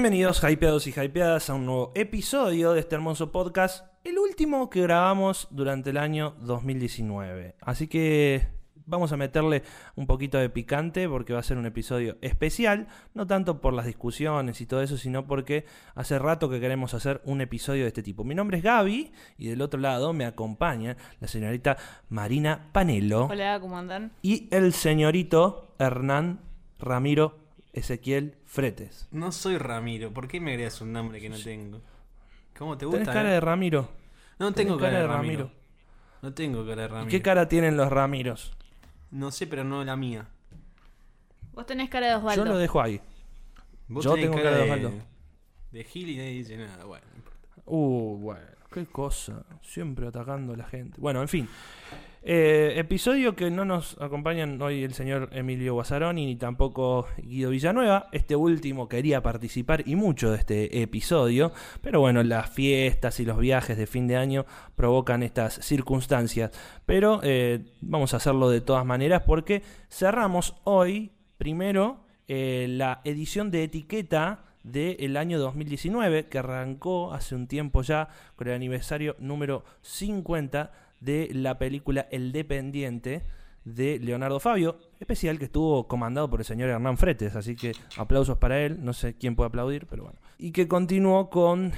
Bienvenidos, hypeados y hypeadas, a un nuevo episodio de este hermoso podcast, el último que grabamos durante el año 2019. Así que vamos a meterle un poquito de picante porque va a ser un episodio especial, no tanto por las discusiones y todo eso, sino porque hace rato que queremos hacer un episodio de este tipo. Mi nombre es Gaby y del otro lado me acompaña la señorita Marina Panelo. Hola, ¿cómo andan? Y el señorito Hernán Ramiro Ezequiel Fretes. No soy Ramiro, ¿por qué me agregas un nombre que no tengo? ¿Cómo te gusta? ¿Tenés cara de Ramiro? No tengo cara de Ramiro. No tengo cara de Ramiro. ¿Y qué cara tienen los Ramiros? No sé, pero no la mía. Vos tenés cara de Osvaldo. Yo lo dejo ahí. Vos Yo tenés tengo cara de Osvaldo. De Gil y nadie dice nada. Bueno, no importa. Bueno, qué cosa. Siempre atacando a la gente. Bueno, en fin. Episodio que no nos acompañan hoy el señor Emilio Guazzaroni ni tampoco Guido Villanueva. Este último quería participar y mucho de este episodio, pero bueno, las fiestas y los viajes de fin de año provocan estas circunstancias. Pero vamos a hacerlo de todas maneras porque cerramos hoy primero la edición de etiqueta del año 2019 que arrancó hace un tiempo ya con el aniversario número 50 de la película El Dependiente de Leonardo Fabio, especial que estuvo comandado por el señor Hernán Fretes, así que aplausos para él, no sé quién puede aplaudir, pero bueno. Y que continuó con,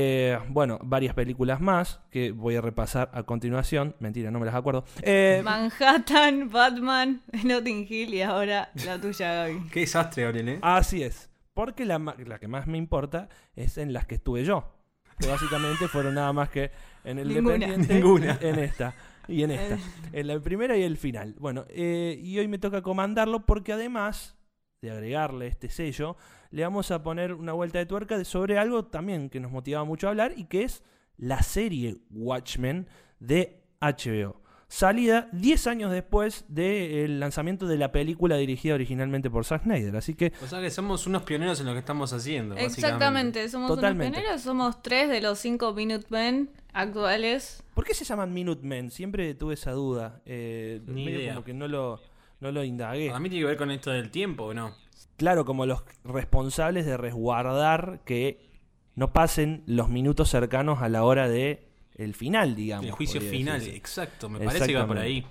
varias películas más, que voy a repasar a continuación, mentira, no me las acuerdo. Manhattan, Batman, Notting Hill y ahora la tuya, Gaby. Qué desastre, Gabriel, ¿eh? Así es, porque la que más me importa es en las que estuve yo, que básicamente fueron nada más que en El Dependiente, Ninguna. en esta y en esta, en la primera y el final. Bueno, y hoy me toca comandarlo porque además de agregarle este sello, le vamos a poner una vuelta de tuerca sobre algo también que nos motivaba mucho a hablar y que es la serie Watchmen de HBO. Salida 10 años después del lanzamiento de la película dirigida originalmente por Zack Snyder. Así que, O sea que somos unos pioneros en lo que estamos haciendo. Exactamente, somos Totalmente. unos pioneros, somos 3 de los 5 Minutemen actuales. ¿por qué se llaman Minutemen? Siempre tuve esa duda. Ni medio idea. como que no lo indagué. Para mí tiene que ver con esto del tiempo, ¿o no? Claro, como los responsables de resguardar que no pasen los minutos cercanos a la hora de el final, digamos. El juicio podría final, decirse. exacto. Me parece que va por ahí.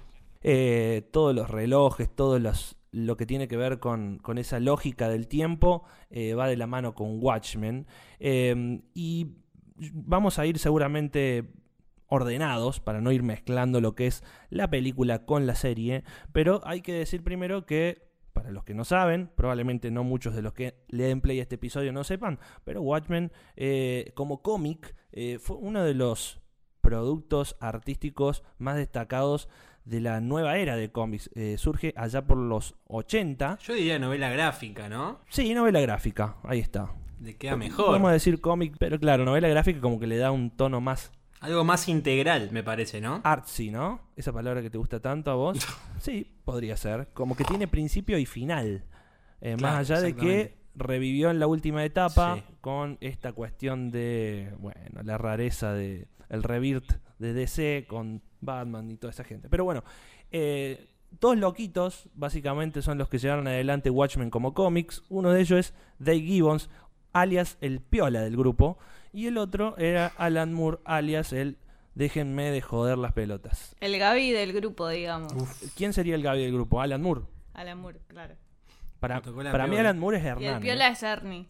Todos los relojes, lo que tiene que ver con esa lógica del tiempo va de la mano con Watchmen. Y vamos a ir seguramente ordenados para no ir mezclando lo que es la película con la serie. Pero hay que decir primero que, para los que no saben, probablemente no muchos de los que le den play a este episodio no sepan, pero Watchmen como cómic fue uno de los productos artísticos más destacados de la nueva era de cómics. Surge allá por los 80. Yo diría novela gráfica, ¿no? Sí, novela gráfica, ahí está. Le queda mejor. Podemos decir cómic, pero claro, novela gráfica como que le da un tono más Algo más integral, me parece, ¿no? artsy, ¿no? Esa palabra que te gusta tanto a vos. Sí, podría ser. Como que tiene principio y final. Más Claro, allá de que exactamente. revivió en la última etapa Sí. con esta cuestión de, la rareza de el rebirth de DC con Batman y toda esa gente. Pero bueno, dos loquitos básicamente son los que llevaron adelante Watchmen como cómics. Uno de ellos es Dave Gibbons, alias el piola del grupo, y el otro era Alan Moore, alias el déjenme de joder las pelotas. El Gaby del grupo, digamos. ¿Quién sería el Gaby del grupo? Alan Moore. Alan Moore, claro. Para Me tocó la mí peor. Alan Moore es Y Hernán. el piola es Ernie.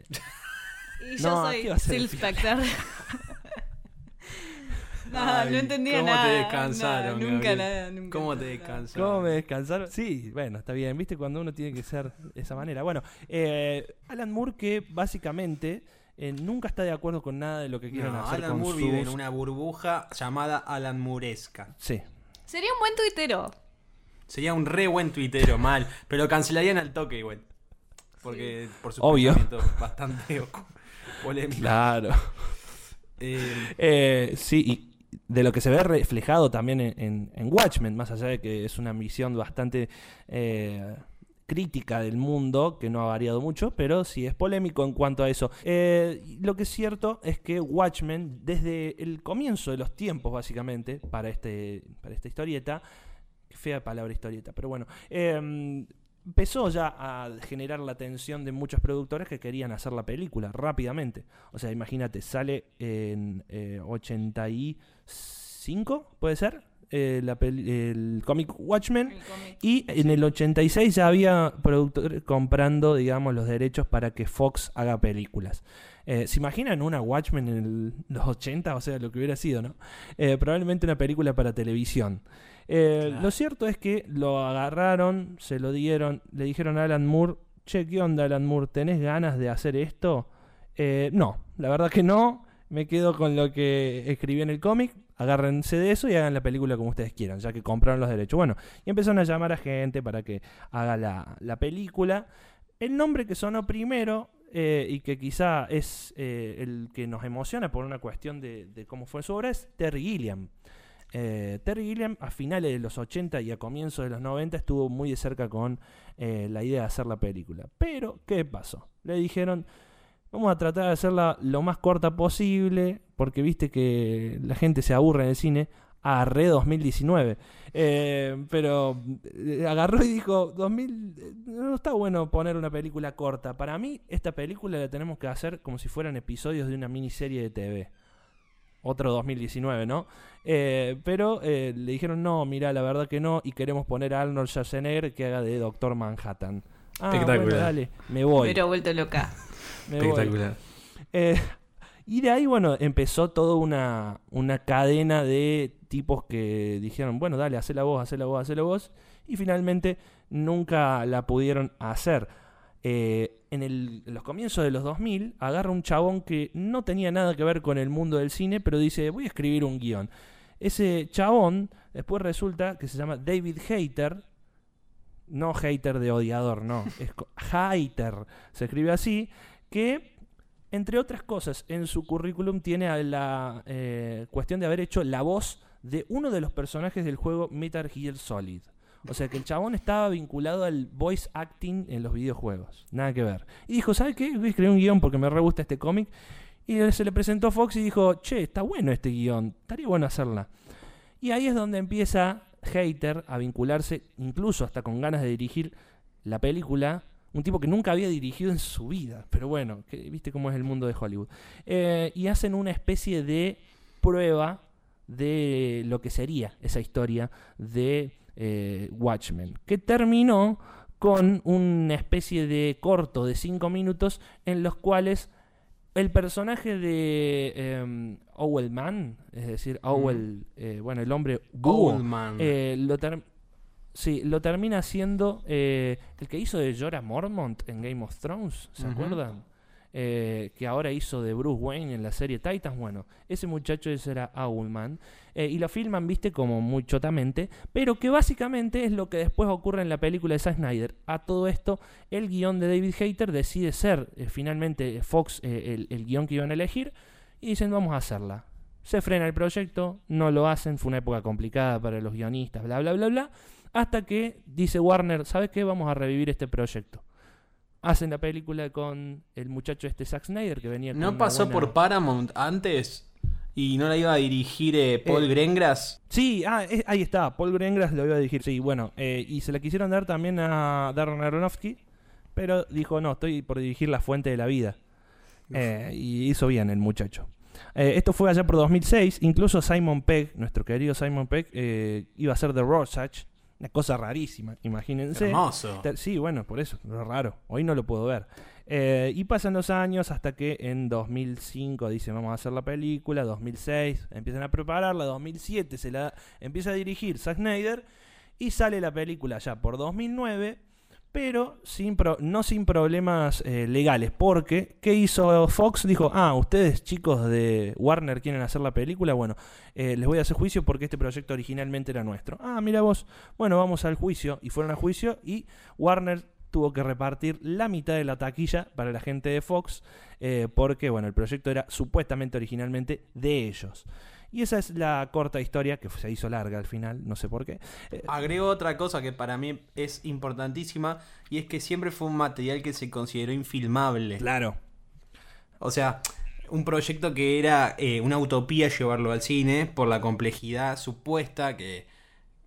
Y yo No, soy ¿qué va a ser el Sil Spector. No entendía ¿cómo nada. te descansaron, nunca Gabriel? nada, nunca ¿Cómo nada. te descansaron? ¿Cómo me descansaron? Sí, bueno, está bien. ¿Viste? Cuando uno tiene que ser de esa manera. Bueno, Alan Moore que básicamente nunca está de acuerdo con nada de lo que quieren No, hacer Alan con Moore sus... vive en una burbuja llamada Alan Mooresca. Sí. Sería un buen tuitero. Sería un re buen tuitero, mal. Pero lo cancelarían al toque igual. Porque por su Obvio. pensamiento bastante polémico. Claro. Sí, y de lo que se ve reflejado también en Watchmen, más allá de que es una visión bastante crítica del mundo, que no ha variado mucho, pero sí es polémico en cuanto a eso. Lo que es cierto es que Watchmen, desde el comienzo de los tiempos, básicamente, para esta historieta, qué fea palabra historieta, pero bueno, empezó ya a generar la atención de muchos productores que querían hacer la película rápidamente. O sea, imagínate, sale en 85, ¿puede ser? El cómic Watchmen. Y en el 86 ya había productores comprando, digamos, los derechos para que Fox haga películas. ¿Se imaginan una Watchmen en los 80? O sea, lo que hubiera sido, ¿no? Probablemente una película para televisión. Claro. Lo cierto es que lo agarraron, se lo dieron, le dijeron a Alan Moore, che, ¿qué onda, Alan Moore? ¿Tenés ganas de hacer esto? No, la verdad que no. Me quedo con lo que escribí en el cómic. Agárrense de eso y hagan la película como ustedes quieran, ya que compraron los derechos. Bueno, y empezaron a llamar a gente para que haga la película. El nombre que sonó primero, y que quizá es el que nos emociona por una cuestión de cómo fue su obra, es Terry Gilliam. Terry Gilliam a finales de los 80 y a comienzos de los 90 estuvo muy de cerca con la idea de hacer la película. Pero, ¿qué pasó? Le dijeron, vamos a tratar de hacerla lo más corta posible, porque viste que la gente se aburre en el cine. Agarré 2019. Pero agarró y dijo, no está bueno poner una película corta. Para mí, esta película la tenemos que hacer como si fueran episodios de una miniserie de TV. Otro 2019, ¿no? Pero le dijeron, no, mira, la verdad que no, y queremos poner a Arnold Schwarzenegger que haga de Doctor Manhattan. Espectacular. Bueno, dale, me voy. Pero vuelto loca. Espectacular. Y de ahí, bueno, empezó toda una cadena de tipos que dijeron, bueno, dale, hacela vos. Y finalmente nunca la pudieron hacer. En los comienzos de los 2000 agarra un chabón que no tenía nada que ver con el mundo del cine, pero dice, voy a escribir un guión. Ese chabón después resulta que se llama David Hayter. No hater de odiador, no, es Hayter, se escribe así, que entre otras cosas en su currículum tiene la cuestión de haber hecho la voz de uno de los personajes del juego Metal Gear Solid. O sea que el chabón estaba vinculado al voice acting en los videojuegos. Nada que ver. Y dijo, ¿sabe qué? Voy a escribir un guión porque me re gusta este cómic. Y se le presentó a Fox y dijo, che, está bueno este guión, estaría bueno hacerla. Y ahí es donde empieza Hayter a vincularse, incluso hasta con ganas de dirigir la película. Un tipo que nunca había dirigido en su vida. Pero bueno, viste cómo es el mundo de Hollywood. Y hacen una especie de prueba de lo que sería esa historia de Watchmen, que terminó con una especie de corto de 5 minutos en los cuales el personaje de Owlman, es decir, Owl, el hombre búho, Owlman. lo termina siendo el que hizo de Jorah Mormont en Game of Thrones, ¿se acuerdan? Que ahora hizo de Bruce Wayne en la serie Titans. Bueno, ese muchacho ese era Owlman, y lo filman, viste, como muy chotamente, pero que básicamente es lo que después ocurre en la película de Zack Snyder. A todo esto, el guión de David Hayter decide ser finalmente Fox el guión que iban a elegir, y dicen, vamos a hacerla. Se frena el proyecto, no lo hacen, fue una época complicada para los guionistas, bla bla bla bla, hasta que dice Warner, ¿sabes qué? Vamos a revivir este proyecto. Hacen la película con el muchacho Zack Snyder, que venía con ¿No una pasó buena... por Paramount antes? ¿Y no la iba a dirigir Paul Greengrass? Sí, ahí está, Paul Greengrass lo iba a dirigir. Sí, bueno, y se la quisieron dar también a Darren Aronofsky, pero dijo, no, estoy por dirigir La Fuente de la Vida. Y hizo bien el muchacho. Esto fue allá por 2006, incluso Simon Pegg, nuestro querido Simon Pegg, iba a ser de Rorschach. Una cosa rarísima, imagínense. Hermoso. Sí, bueno, por eso, lo raro. Hoy no lo puedo ver. Y pasan los años hasta que en 2005 dicen vamos a hacer la película. 2006 empiezan a prepararla. 2007 se la empieza a dirigir Zack Snyder. Y sale la película ya por 2009. Pero no sin problemas legales. Porque, ¿qué hizo Fox? Dijo, ustedes chicos de Warner quieren hacer la película. Bueno, les voy a hacer juicio porque este proyecto originalmente era nuestro. Mira vos. Bueno, vamos al juicio. Y fueron al juicio y Warner tuvo que repartir la mitad de la taquilla para la gente de Fox. Porque, bueno, el proyecto era supuestamente originalmente de ellos. Y esa es la corta historia, que se hizo larga al final, no sé por qué. Agrego otra cosa que para mí es importantísima, y es que siempre fue un material que se consideró infilmable. Claro. O sea, un proyecto que era una utopía llevarlo al cine por la complejidad supuesta que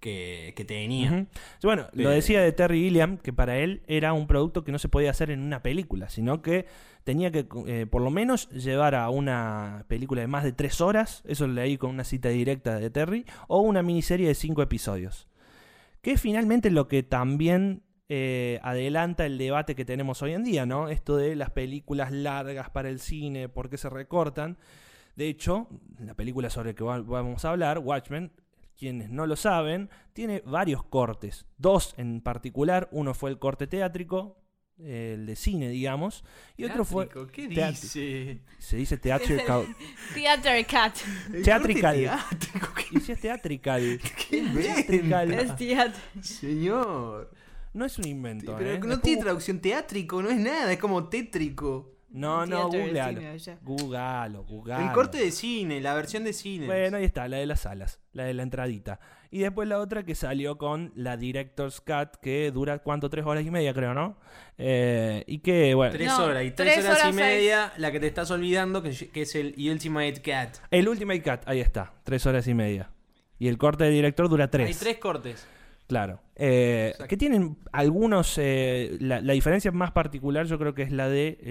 que tenía. Ujú. Bueno, lo decía de Terry Gilliam, que para él era un producto que no se podía hacer en una película, sino que tenía que por lo menos llevar a una película de más de 3 horas, eso lo leí con una cita directa de Terry, o una miniserie de 5 episodios. Que es finalmente lo que también adelanta el debate que tenemos hoy en día, ¿no? Esto de las películas largas para el cine, por qué se recortan. De hecho, la película sobre la que vamos a hablar, Watchmen, quienes no lo saben, tiene varios cortes. 2 en particular. Uno fue el corte teátrico, el de cine, digamos. Y otro fue... ¿Qué dice? Se dice theatrical. Theater Cat. Theatrical. Teátrico, Y si es teatrical. ¿Qué Theatrical. Es teatro. Señor. No es un invento, Pero no Después- tiene traducción teátrico, no es nada, es como tétrico. No, Theater googlealo. cine allá. Googlealo. El corte de cine, la versión de cine. Bueno, ahí está, la de las salas, la de la entradita. Y después la otra que salió con la Director's Cut, que dura, ¿cuánto? 3 horas y media, creo, ¿no? Y que, bueno, 3 No, horas y 3 3 horas y horas media, la que te estás olvidando, que es el Ultimate Cat. el Ultimate Cut, ahí está, 3 horas y media. Y el corte de director dura 3. Hay 3 cortes. Claro. Que tienen algunos... la diferencia más particular yo creo que es la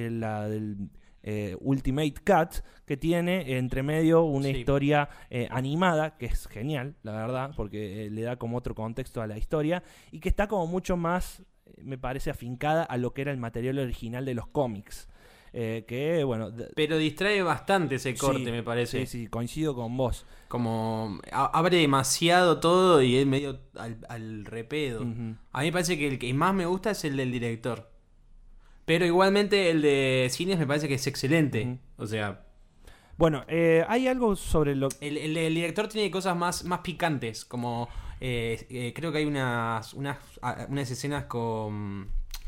del Ultimate Cut, que tiene entre medio una Sí. historia animada, que es genial, la verdad, porque le da como otro contexto a la historia, y que está como mucho más, me parece, afincada a lo que era el material original de los cómics. Que, bueno... Pero distrae bastante ese corte, sí, me parece. Sí, coincido con vos. Como abre demasiado todo y es medio al repedo. Ujú. A mí me parece que el que más me gusta es el del director. Pero igualmente el de cines me parece que es excelente. Ujú. O sea, Bueno, hay algo sobre lo... el director tiene cosas más picantes. Como creo que hay unas escenas con...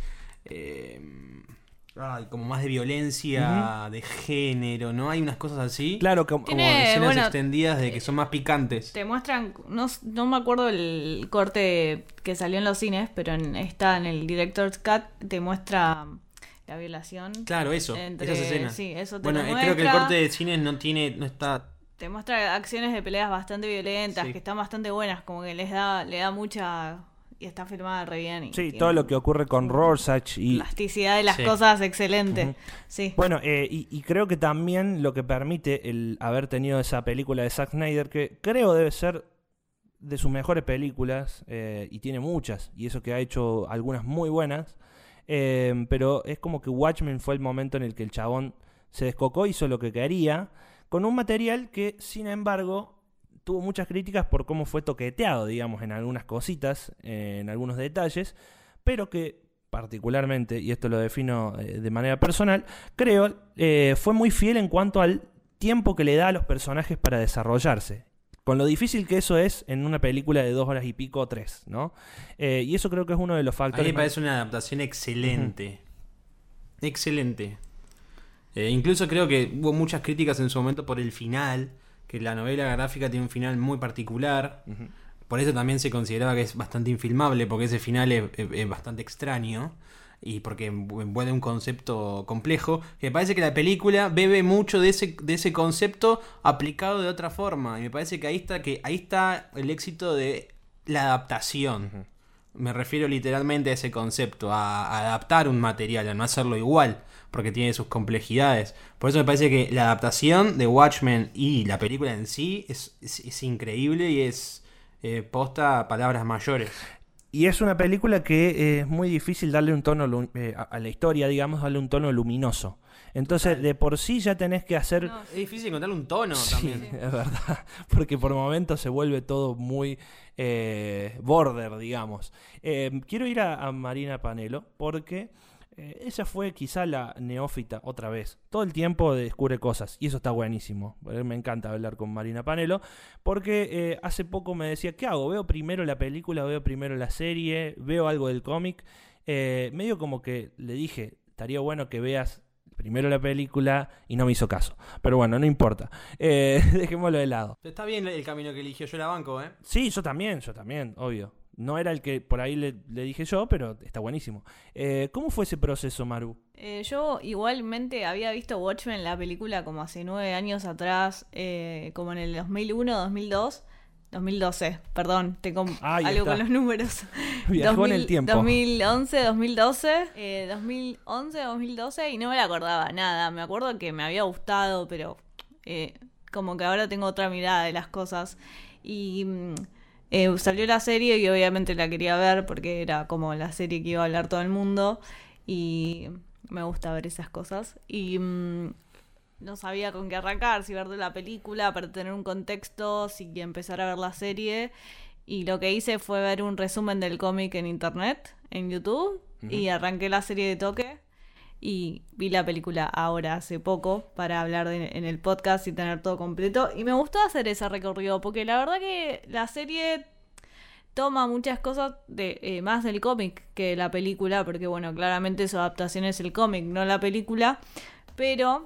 como más de violencia de género, ¿no? Hay unas cosas así. Claro, Como Tiene- escenas bueno, extendidas de que son más picantes. Te muestran, no me acuerdo el corte que salió en los cines, pero está en el Director's Cut, te muestra la violación. Claro, eso, entre- esas escenas. Sí, eso te Bueno, lo creo que el muestra. corte de cine no está... Te muestra acciones de peleas bastante violentas, Sí. que están bastante buenas, como que le da mucha... Y está filmada re bien. Y Sí, tiene todo lo que ocurre con Rorschach y... plasticidad de las Sí. cosas excelente. Ujú. Sí. Bueno, y creo que también lo que permite el haber tenido esa película de Zack Snyder, que creo debe ser de sus mejores películas, y tiene muchas, y eso que ha hecho algunas muy buenas, pero es como que Watchmen fue el momento en el que el chabón se descocó, hizo lo que quería, con un material que, sin embargo, tuvo muchas críticas por cómo fue toqueteado, digamos, en algunas cositas, en algunos detalles, pero que particularmente, y esto lo defino de manera personal, creo fue muy fiel en cuanto al tiempo que le da a los personajes para desarrollarse. Con lo difícil que eso es en una película de 2 horas y pico o 3, ¿no? Y eso creo que es uno de los A mí factores. me parece una adaptación excelente. Excelente. Incluso creo que hubo muchas críticas en su momento por el final, que la novela gráfica tiene un final muy particular. Ujú. Por eso también se consideraba que es bastante infilmable, porque ese final es bastante extraño y porque envuelve un concepto complejo. Que me parece que la película bebe mucho de ese concepto aplicado de otra forma. Y me parece que ahí está el éxito de la adaptación. Ujú. Me refiero literalmente a ese concepto, a adaptar un material, a no hacerlo igual, porque tiene sus complejidades. Por eso me parece que la adaptación de Watchmen y la película en sí es increíble y es posta a palabras mayores. Y es una película que es muy difícil darle un tono a la historia, digamos, darle un tono luminoso. Entonces, de por sí ya tenés que hacer... No, Es difícil encontrarle un tono Sí, también. es verdad, porque por momentos se vuelve todo muy border, digamos. Quiero ir a Marina Panelo porque ella fue quizá la neófita otra vez. Todo el tiempo descubre cosas y eso está buenísimo. Me encanta hablar con Marina Panelo porque hace poco me decía, ¿qué hago? ¿Veo primero la película, veo primero la serie, veo algo del cómic? Medio como que le dije, estaría bueno que veas primero la película y no me hizo caso. Pero bueno, no importa. Dejémoslo de lado. Está bien el camino que eligió, yo la banco, ¿eh? Sí, yo también, obvio. No era el que por ahí le dije yo, pero está buenísimo. ¿Cómo fue ese proceso, Maru? Yo igualmente había visto Watchmen, la película, como hace 9 años atrás, como en el 2001, 2002. 2012, perdón, tengo Ahí algo está. con los números. Viajó en el tiempo. 2011, 2012, 2011, 2012 y no me la acordaba nada. Me acuerdo que me había gustado, pero como que ahora tengo otra mirada de las cosas. Y salió la serie y obviamente la quería ver porque era como la serie que iba a hablar todo el mundo y me gusta ver esas cosas. Y no sabía con qué arrancar, si ver de la película para tener un contexto, si empezar a ver la serie. Y lo que hice fue ver un resumen del cómic en internet, en YouTube, y arranqué la serie de toque. Y vi la película ahora, hace poco, para hablar en el podcast y tener todo completo. Y me gustó hacer ese recorrido, porque la verdad que la serie toma muchas cosas más del cómic que la película, porque bueno, claramente su adaptación es el cómic, no la película. Pero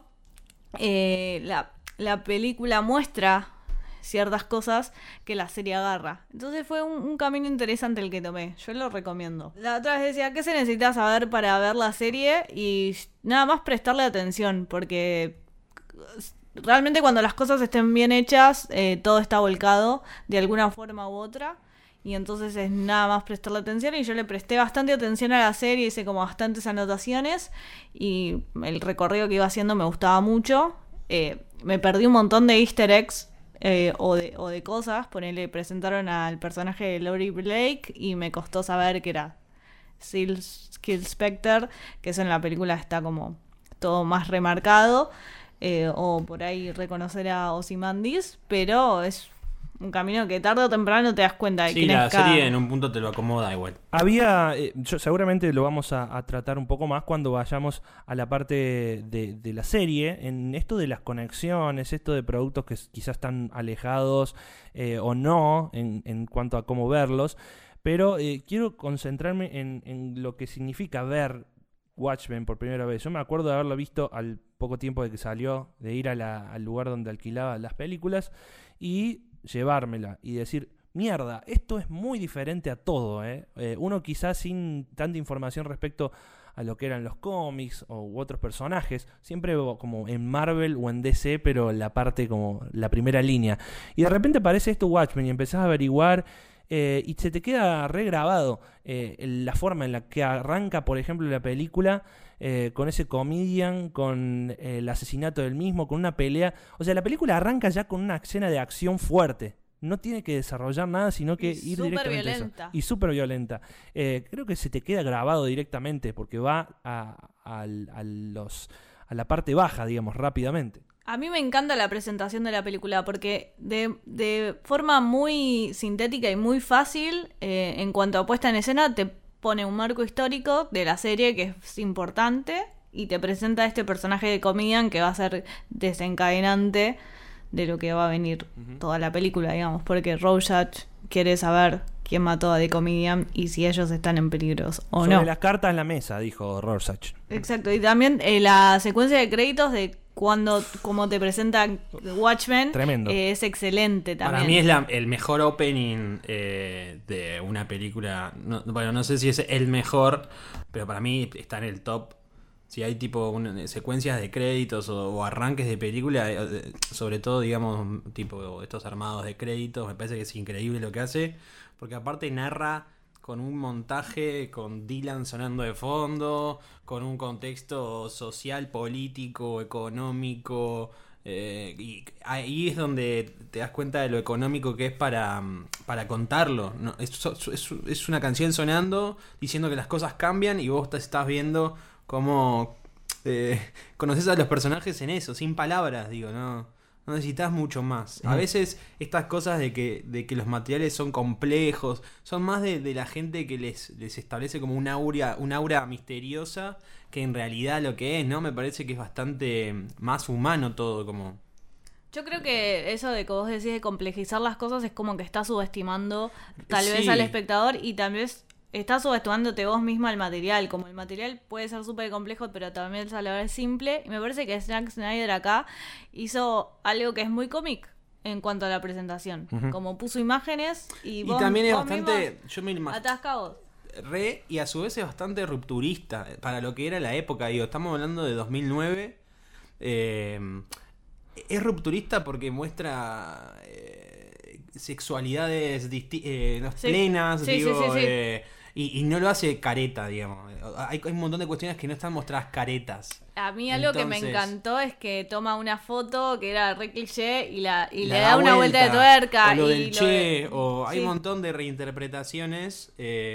la película muestra ciertas cosas que la serie agarra. Entonces fue un camino interesante el que tomé. Yo lo recomiendo. La otra vez decía, ¿qué se necesita saber para ver la serie? Y nada más prestarle atención, porque realmente cuando las cosas estén bien hechas, todo está volcado de alguna forma u otra. Y entonces es nada más prestarle atención. Y yo le presté bastante atención a la serie, hice como bastantes anotaciones. Y el recorrido que iba haciendo me gustaba mucho. Me perdí un montón de easter eggs o de cosas. Ponele, presentaron al personaje de Laurie Blake y me costó saber que era Sil Specter, que eso en la película está como todo más remarcado. O por ahí reconocer a Ozymandias, pero es un camino que tarde o temprano te das cuenta de quién la es cada... serie en un punto te lo acomoda igual. Había, seguramente lo vamos a tratar un poco más cuando vayamos a la parte de la serie, en esto de las conexiones, esto de productos que quizás están alejados o no en cuanto a cómo verlos, pero quiero concentrarme en lo que significa ver Watchmen por primera vez. Yo me acuerdo de haberlo visto al poco tiempo de que salió, de ir al lugar donde alquilaba las películas y llevármela y decir, mierda, esto es muy diferente a todo, uno quizás sin tanta información respecto a lo que eran los cómics u otros personajes, siempre como en Marvel o en DC, pero la parte como la primera línea. Y de repente aparece esto Watchmen y empezás a averiguar y se te queda regrabado la forma en la que arranca, por ejemplo, la película con ese comedian, con el asesinato del mismo, con una pelea. O sea, la película arranca ya con una escena de acción fuerte. No tiene que desarrollar nada, sino que ir directamente a eso. Y súper violenta. Creo que se te queda grabado directamente porque va a la parte baja, digamos, rápidamente. A mí me encanta la presentación de la película porque de forma muy sintética y muy fácil, en cuanto a puesta en escena, te pone un marco histórico de la serie que es importante y te presenta a este personaje de comedian que va a ser desencadenante de lo que va a venir toda la película, digamos, porque Rorschach quiere saber quién mató a The Comedian y si ellos están en peligro o Sobre no. las cartas en la mesa, dijo Rorschach. Exacto, y también la secuencia de créditos de como te presentan Watchmen. Tremendo. Es excelente también. Para mí es el mejor opening de una película. No sé si es el mejor, pero para mí está en el top. Si hay tipo secuencias de créditos o arranques de película, sobre todo, digamos, tipo estos armados de créditos, me parece que es increíble lo que hace, porque aparte narra con un montaje, con Dylan sonando de fondo, con un contexto social, político, económico, y ahí es donde te das cuenta de lo económico que es para contarlo. No, es una canción sonando, diciendo que las cosas cambian y vos te estás viendo cómo conoces a los personajes en eso, sin palabras, digo, no necesitas mucho más. A veces estas cosas de que los materiales son complejos, son más de la gente que les establece como un aura misteriosa que en realidad lo que es, ¿no? Me parece que es bastante más humano todo, como... Yo creo que eso de que vos decís de complejizar las cosas es como que estás subestimando tal vez Sí. al espectador y tal vez estás subestimándote vos misma el material. Como el material puede ser súper complejo, pero también a la vez simple. Y me parece que Zack Snyder acá hizo algo que es muy cómic en cuanto a la presentación. Como puso imágenes y vos, también es vos bastante... mismo Yo me imagino... atascados. Y a su vez es bastante rupturista para lo que era la época, digo, estamos hablando de 2009. Es rupturista porque muestra sexualidades plenas, Sí, digo, sí. y no lo hace careta, digamos. Hay un montón de cuestiones que no están mostradas caretas. A mí algo que me Entonces, encantó es que toma una foto que era re cliché y la le da una vuelta de tuerca. O lo y del Che, o hay sí. un montón de reinterpretaciones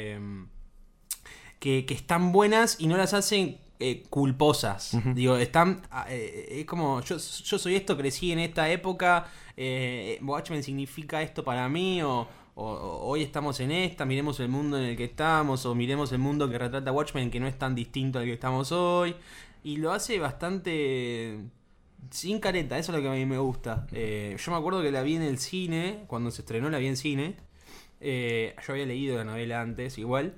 que están buenas y no las hacen culposas. Ujú. Digo, están... es como, yo soy esto, crecí en esta época, Watchmen significa esto para mí, o hoy estamos en esta, miremos el mundo en el que estamos, o miremos el mundo que retrata Watchmen, que no es tan distinto al que estamos hoy. Y lo hace bastante sin careta, eso es lo que a mí me gusta. Yo me acuerdo que la vi en el cine, cuando se estrenó la vi en cine. Yo había leído la novela antes, igual.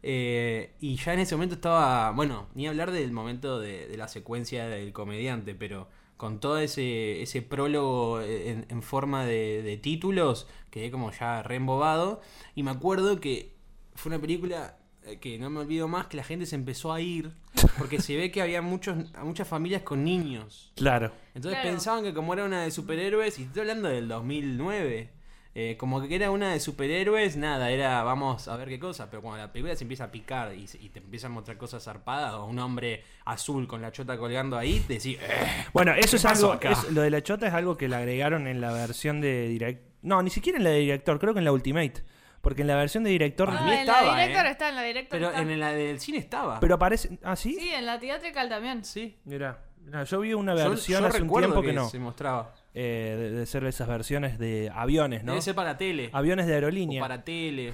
Y ya en ese momento estaba, bueno, ni hablar del momento de la secuencia del comediante, pero con todo ese prólogo en forma de títulos, quedé como ya re embobado. Y me acuerdo que fue una película que no me olvido más, que la gente se empezó a ir, porque se ve que había muchas familias con niños. Claro. Entonces Claro. pensaban que como era una de superhéroes, y estoy hablando del 2009, como que era una de superhéroes, nada, era vamos a ver qué cosa. Pero cuando la película se empieza a picar y te empiezan a mostrar cosas zarpadas, o un hombre azul con la chota colgando ahí, te decís, Bueno, eso es pasó algo. acá? Lo de la chota es algo que le agregaron en la versión de director. No, ni siquiera en la de director, creo que en la Ultimate. Porque en la versión de director. Para Ah, mí en estaba, la director ¿eh? está, en la director pero está. en la del cine estaba. Pero aparece. ¿Ah, sí? Sí, en la theatrical también. Sí. Mirá. No, yo vi una Yo versión hace un recuerdo tiempo que no. se mostraba. De ser esas versiones de aviones, ¿no? Debe ser para tele. Aviones de O aerolínea. para tele.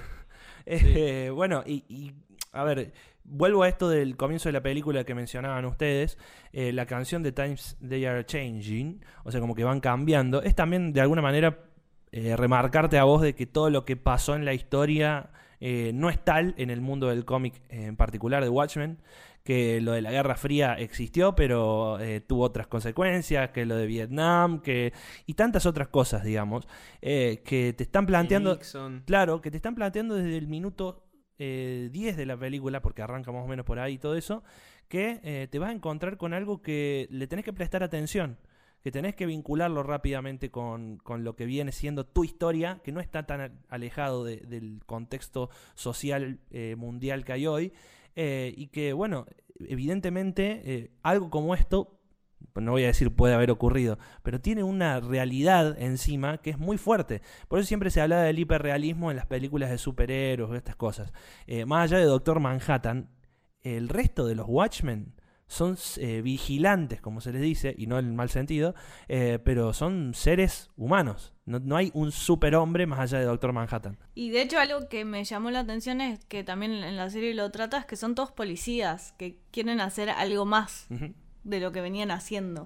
Bueno, y a ver, vuelvo a esto del comienzo de la película que mencionaban ustedes. La canción de Times They Are Changing, o sea, como que van cambiando, es también de alguna manera remarcarte a vos de que todo lo que pasó en la historia no es tal en el mundo del cómic, en particular de Watchmen, que lo de la Guerra Fría existió, pero tuvo otras consecuencias, que lo de Vietnam, y tantas otras cosas, digamos, que te están planteando. Nixon. Claro, que te están planteando desde el minuto 10 de la película, porque arranca más o menos por ahí y todo eso, que te vas a encontrar con algo que le tenés que prestar atención, que tenés que vincularlo rápidamente con lo que viene siendo tu historia, que no está tan alejado del contexto social mundial que hay hoy, y que, bueno, evidentemente algo como esto, no voy a decir puede haber ocurrido, pero tiene una realidad encima que es muy fuerte. Por eso siempre se habla del hiperrealismo en las películas de superhéroes o estas cosas. Más allá de Doctor Manhattan, el resto de los Watchmen son vigilantes, como se les dice, y no en el mal sentido, pero son seres humanos. No hay un superhombre más allá de Doctor Manhattan. Y de hecho algo que me llamó la atención es que también en la serie lo trata, es que son todos policías que quieren hacer algo más Ujú. de lo que venían haciendo.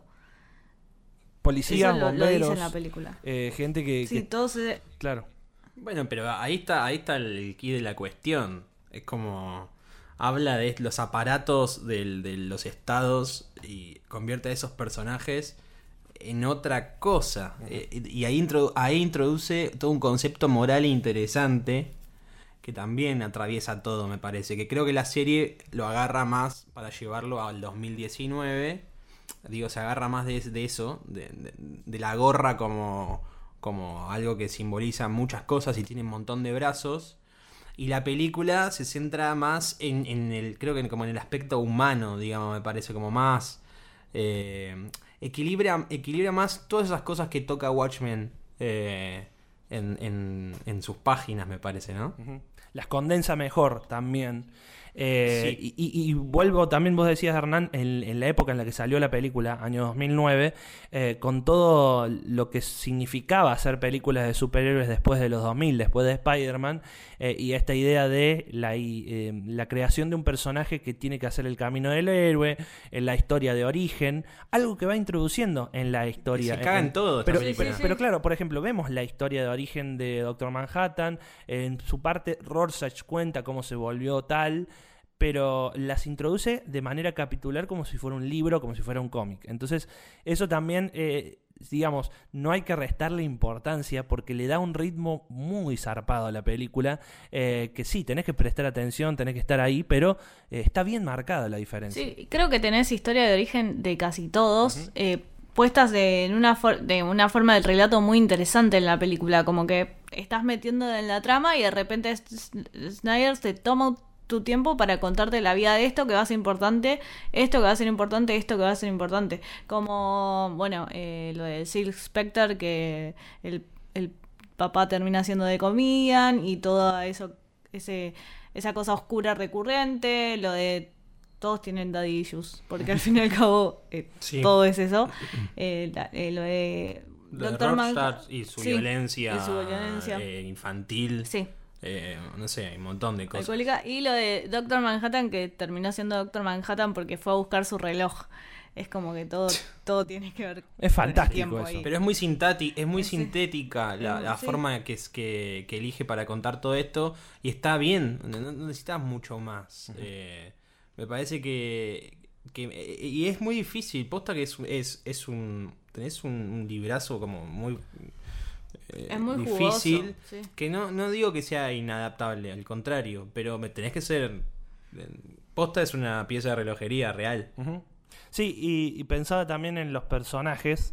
Policías, Eso lo dice bomberos, en la película. gente que... Sí, todos... Claro. Bueno, pero ahí está el quid de la cuestión. Es como... Habla de los aparatos de los estados y convierte a esos personajes en otra cosa. Y ahí introduce todo un concepto moral interesante que también atraviesa todo, me parece. Que creo que la serie lo agarra más para llevarlo al 2019. Digo, se agarra más de eso, de la gorra como algo que simboliza muchas cosas y tiene un montón de brazos. Y la película se centra más en el, creo que como en el aspecto humano, digamos, me parece como más... equilibra más todas esas cosas que toca Watchmen en sus páginas, me parece, ¿no? Ujú. Las condensa mejor también. Sí. Y vuelvo, también vos decías, Hernán, en la época en la que salió la película, año 2009, con todo lo que significaba hacer películas de superhéroes después de los 2000, después de Spider-Man, y esta idea de la creación de un personaje que tiene que hacer el camino del héroe, en la historia de origen, algo que va introduciendo en la historia. Se caga en todo esta Pero, película. sí. pero claro, por ejemplo, vemos la historia de origen de Doctor Manhattan. En su parte, Rorschach cuenta cómo se volvió tal, pero las introduce de manera capitular como si fuera un libro, como si fuera un cómic. Entonces, eso también, digamos, no hay que restarle importancia porque le da un ritmo muy zarpado a la película, que sí, tenés que prestar atención, tenés que estar ahí, pero está bien marcada la diferencia. Sí, creo que tenés historia de origen de casi todos. puestas de una forma del relato muy interesante en la película, como que estás metiendo en la trama y de repente Snyder te toma tu tiempo para contarte la vida de esto que va a ser importante, esto que va a ser importante, esto que va a ser importante. Como, bueno, lo de Silk Spectre, que el papá termina siendo de Comian y todo eso, esa cosa oscura recurrente, lo de todos tienen daddy issues, porque al fin y al cabo Sí. todo es eso. Lo de Lo de Dr. Rockstar y su Sí, violencia, y su violencia. infantil. Sí, No sé, hay un montón de cosas. alcohólica. Y lo de Doctor Manhattan, que terminó siendo Doctor Manhattan porque fue a buscar su reloj. Es como que todo tiene que ver. Es con el fantástico tiempo eso. ahí. Pero es muy muy Sí. sintética la Sí. forma que elige para contar todo esto. Y está bien, no necesitas mucho más. Me parece que y es muy difícil. Posta que tenés un librazo como muy Es muy difícil. jugoso, sí. Que no digo que sea inadaptable, al contrario. Pero me tenés que ser... Posta es una pieza de relojería real. Ujú. Sí, y pensaba también en los personajes.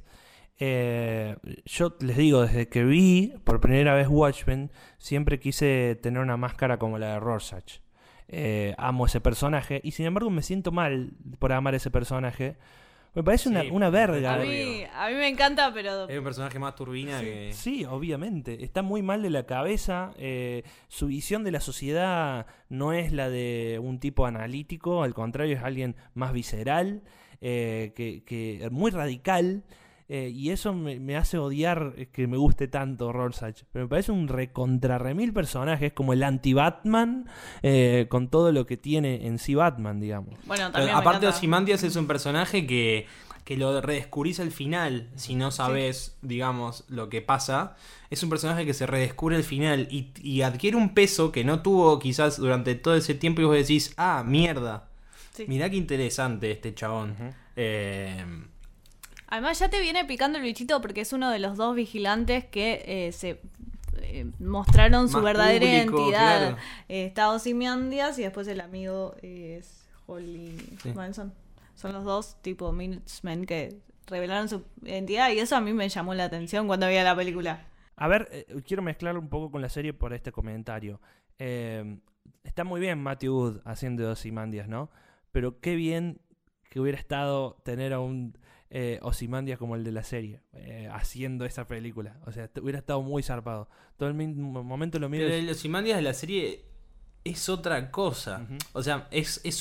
Yo les digo, desde que vi por primera vez Watchmen, siempre quise tener una máscara como la de Rorschach. Amo ese personaje y sin embargo me siento mal por amar ese personaje. Me parece Sí, una verga. A mí me encanta, pero Es un personaje más turbina que... Sí, obviamente. Está muy mal de la cabeza. Su visión de la sociedad no es la de un tipo analítico, al contrario, es alguien más visceral, que muy radical. Y eso me hace odiar que me guste tanto Rorschach. Pero me parece un recontrarremil personaje. Es como el anti-Batman, con todo lo que tiene en sí Batman, digamos. bueno, también me Aparte, encanta. Ozymandias es un personaje que lo redescubrís al final, si no sabes, digamos, lo que pasa. Es un personaje que se redescubre al final y adquiere un peso que no tuvo quizás durante todo ese tiempo y vos decís, mierda, Sí. mirá qué interesante este chabón. Además ya te viene picando el bichito porque es uno de los dos vigilantes que se mostraron su Más verdadera público, identidad. claro. Está Ozymandias y después el amigo es Holly Sí. Manson. Son los dos tipo Minutemen que revelaron su identidad y eso a mí me llamó la atención cuando veía la película. A ver, quiero mezclarlo un poco con la serie por este comentario. Está muy bien Matthew Wood haciendo de Ozymandias, ¿no? Pero qué bien que hubiera estado tener a un Ozymandias como el de la serie haciendo esa película. O sea, hubiera estado muy zarpado. Todo el momento lo miro. Pero el Ozymandias de la serie es otra cosa. Ujú. O sea, es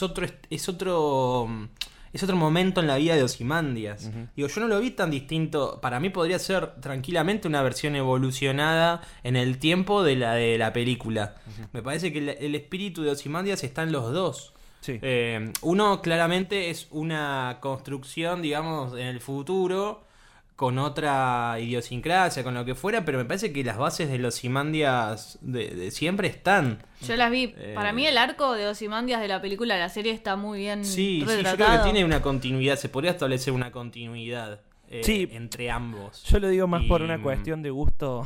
otro momento en la vida de Ozymandias. Ujú. Digo, yo no lo vi tan distinto. Para mí podría ser tranquilamente una versión evolucionada en el tiempo de la película. Me parece que el espíritu de Ozymandias está en los dos. Sí. Uno claramente es una construcción, digamos, en el futuro, con otra idiosincrasia, con lo que fuera, pero me parece que las bases de los Ozymandias de siempre están. Yo las vi. Eh. Para mí el arco de Ozymandias de la película, la serie está muy bien Sí, yo retratado. creo que tiene una continuidad, se podría establecer una continuidad Sí. entre ambos. Yo lo digo más por Y, una cuestión de gusto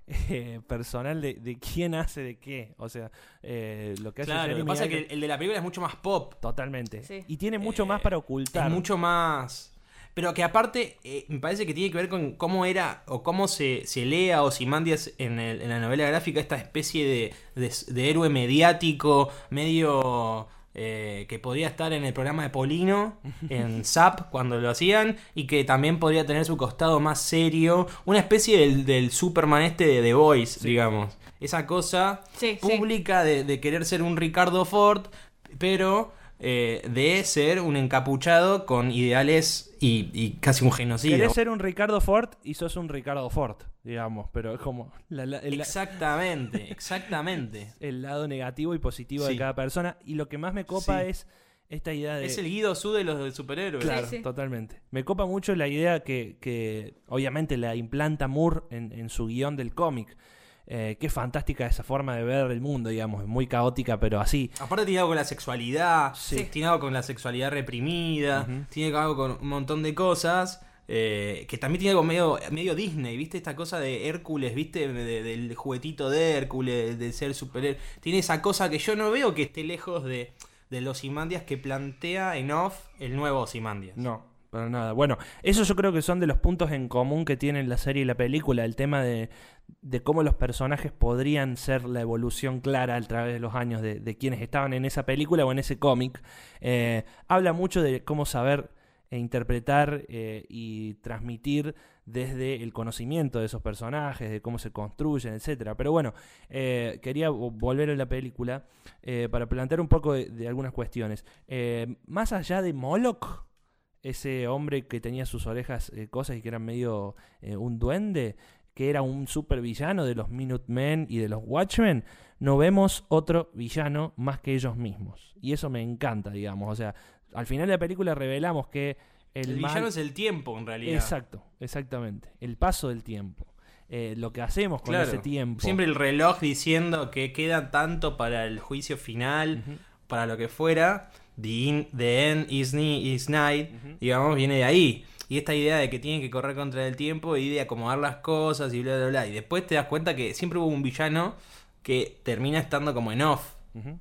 personal de quién hace de qué. O sea, lo que hace Claro, lo que Jeremy pasa es Irons- que el de la película es mucho más pop. Totalmente. Sí. Y tiene mucho más para ocultar. Es mucho más... Pero que aparte, me parece que tiene que ver con cómo era o cómo se lee a Ozymandias en la novela gráfica, esta especie de héroe mediático, medio que podría estar en el programa de Polino, en Zap, cuando lo hacían, y que también podría tener su costado más serio, una especie del Superman este de The Voice, digamos. Esa cosa Sí, pública de querer ser un Ricardo Ford, pero... de ser un encapuchado con ideales y casi un genocidio. Querés ser un Ricardo Ford y sos un Ricardo Ford, digamos, pero es como Exactamente. el lado negativo y positivo de Sí. cada persona. Y lo que más me copa Sí. es esta idea de... Es el Guido Su de los superhéroes. Claro, Sí, sí. totalmente. Me copa mucho la idea que obviamente la implanta Moore en su guión del cómic. Qué fantástica esa forma de ver el mundo, digamos, muy caótica, pero así. Aparte tiene algo con la sexualidad, Sí. tiene algo con la sexualidad reprimida, Ujú. tiene algo con un montón de cosas. Que también tiene algo medio Disney, ¿viste? Esta cosa de Hércules, ¿viste? Del juguetito de Hércules, de ser superhéroe. Tiene esa cosa que yo no veo que esté lejos de los Ozymandias que plantea en off el nuevo Ozymandias. No, para nada. Bueno, eso yo creo que son de los puntos en común que tienen la serie y la película, el tema de cómo los personajes podrían ser la evolución clara a través de los años de quienes estaban en esa película o en ese cómic. Habla mucho de cómo saber interpretar y transmitir desde el conocimiento de esos personajes, de cómo se construyen, etcétera. Pero bueno, quería volver a la película para plantear un poco de algunas cuestiones. Más allá de Moloch, ese hombre que tenía sus orejas cosas y que era medio un duende, que era un supervillano de los Minutemen y de los Watchmen, no vemos otro villano más que ellos mismos. Y eso me encanta, digamos. O sea, al final de la película revelamos que el villano es el tiempo, en realidad. Exacto, exactamente. El paso del tiempo. Lo que hacemos con ese tiempo. Siempre el reloj diciendo que queda tanto para el juicio final, para lo que fuera. The end is night, digamos, viene de ahí. Y esta idea de que tienen que correr contra el tiempo y de acomodar las cosas y bla, bla, bla. Y después te das cuenta que siempre hubo un villano que termina estando como en off.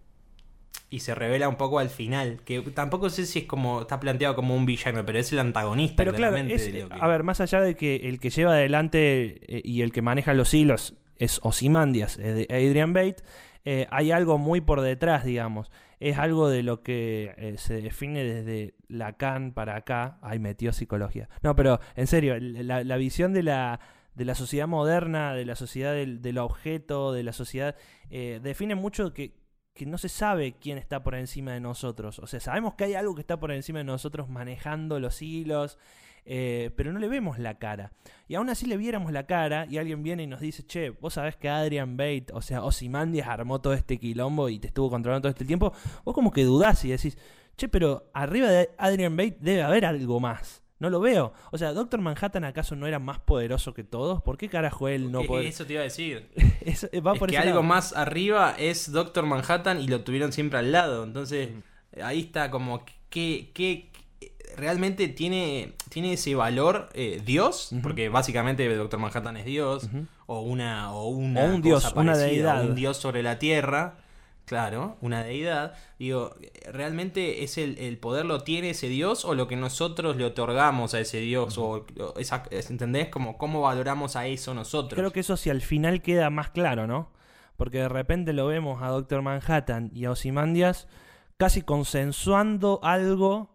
Y se revela un poco al final. Que tampoco sé si es como está planteado como un villano, pero es el antagonista. Pero claro, a ver, más allá de que el que lleva adelante y el que maneja los hilos es Ozymandias, de Adrian Bate, hay algo muy por detrás, digamos. Es algo de lo que se define desde Lacan para acá. Ay, metió psicología. No, pero en serio, la visión de la sociedad moderna, de la sociedad del objeto, de la sociedad, define mucho que no se sabe quién está por encima de nosotros. O sea, sabemos que hay algo que está por encima de nosotros manejando los hilos, pero no le vemos la cara. Y aún así le viéramos la cara y alguien viene y nos dice, che, vos sabés que Adrian Bate, o sea, Ozymandias armó todo este quilombo y te estuvo controlando todo este tiempo. Vos como que dudás y decís, che, pero arriba de Adrian Bate debe haber algo más. No lo veo. O sea, ¿Doctor Manhattan acaso no era más poderoso que todos? ¿Por qué carajo él no puede...? Eso te iba a decir. Va por que algo más arriba es Doctor Manhattan y lo tuvieron siempre al lado. Entonces, ahí está como que realmente tiene ese valor Dios, porque básicamente Doctor Manhattan es Dios, o un dios, una deidad, un dios sobre la tierra. Claro, una deidad. Digo, ¿realmente es el poder lo tiene ese dios o lo que nosotros le otorgamos a ese dios? ¿Entendés? Como cómo valoramos a eso nosotros. Creo que eso sí al final queda más claro, ¿no? Porque de repente lo vemos a Doctor Manhattan y a Ozymandias casi consensuando algo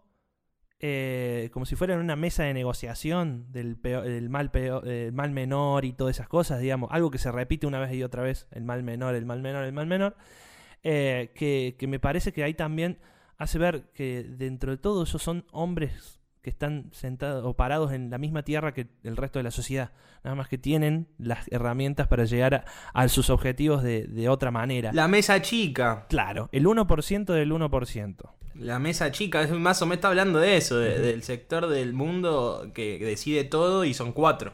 como si fuera en una mesa de negociación del mal menor y todas esas cosas, digamos. Algo que se repite una vez y otra vez, el mal menor, el mal menor, el mal menor. Que me parece que ahí también hace ver que dentro de todo esos son hombres que están sentados o parados en la misma tierra que el resto de la sociedad, nada más que tienen las herramientas para llegar a sus objetivos de otra manera. La mesa chica. Claro, el 1% del 1%. La mesa chica, más o menos está hablando de eso, del sector del mundo que decide todo y son 4.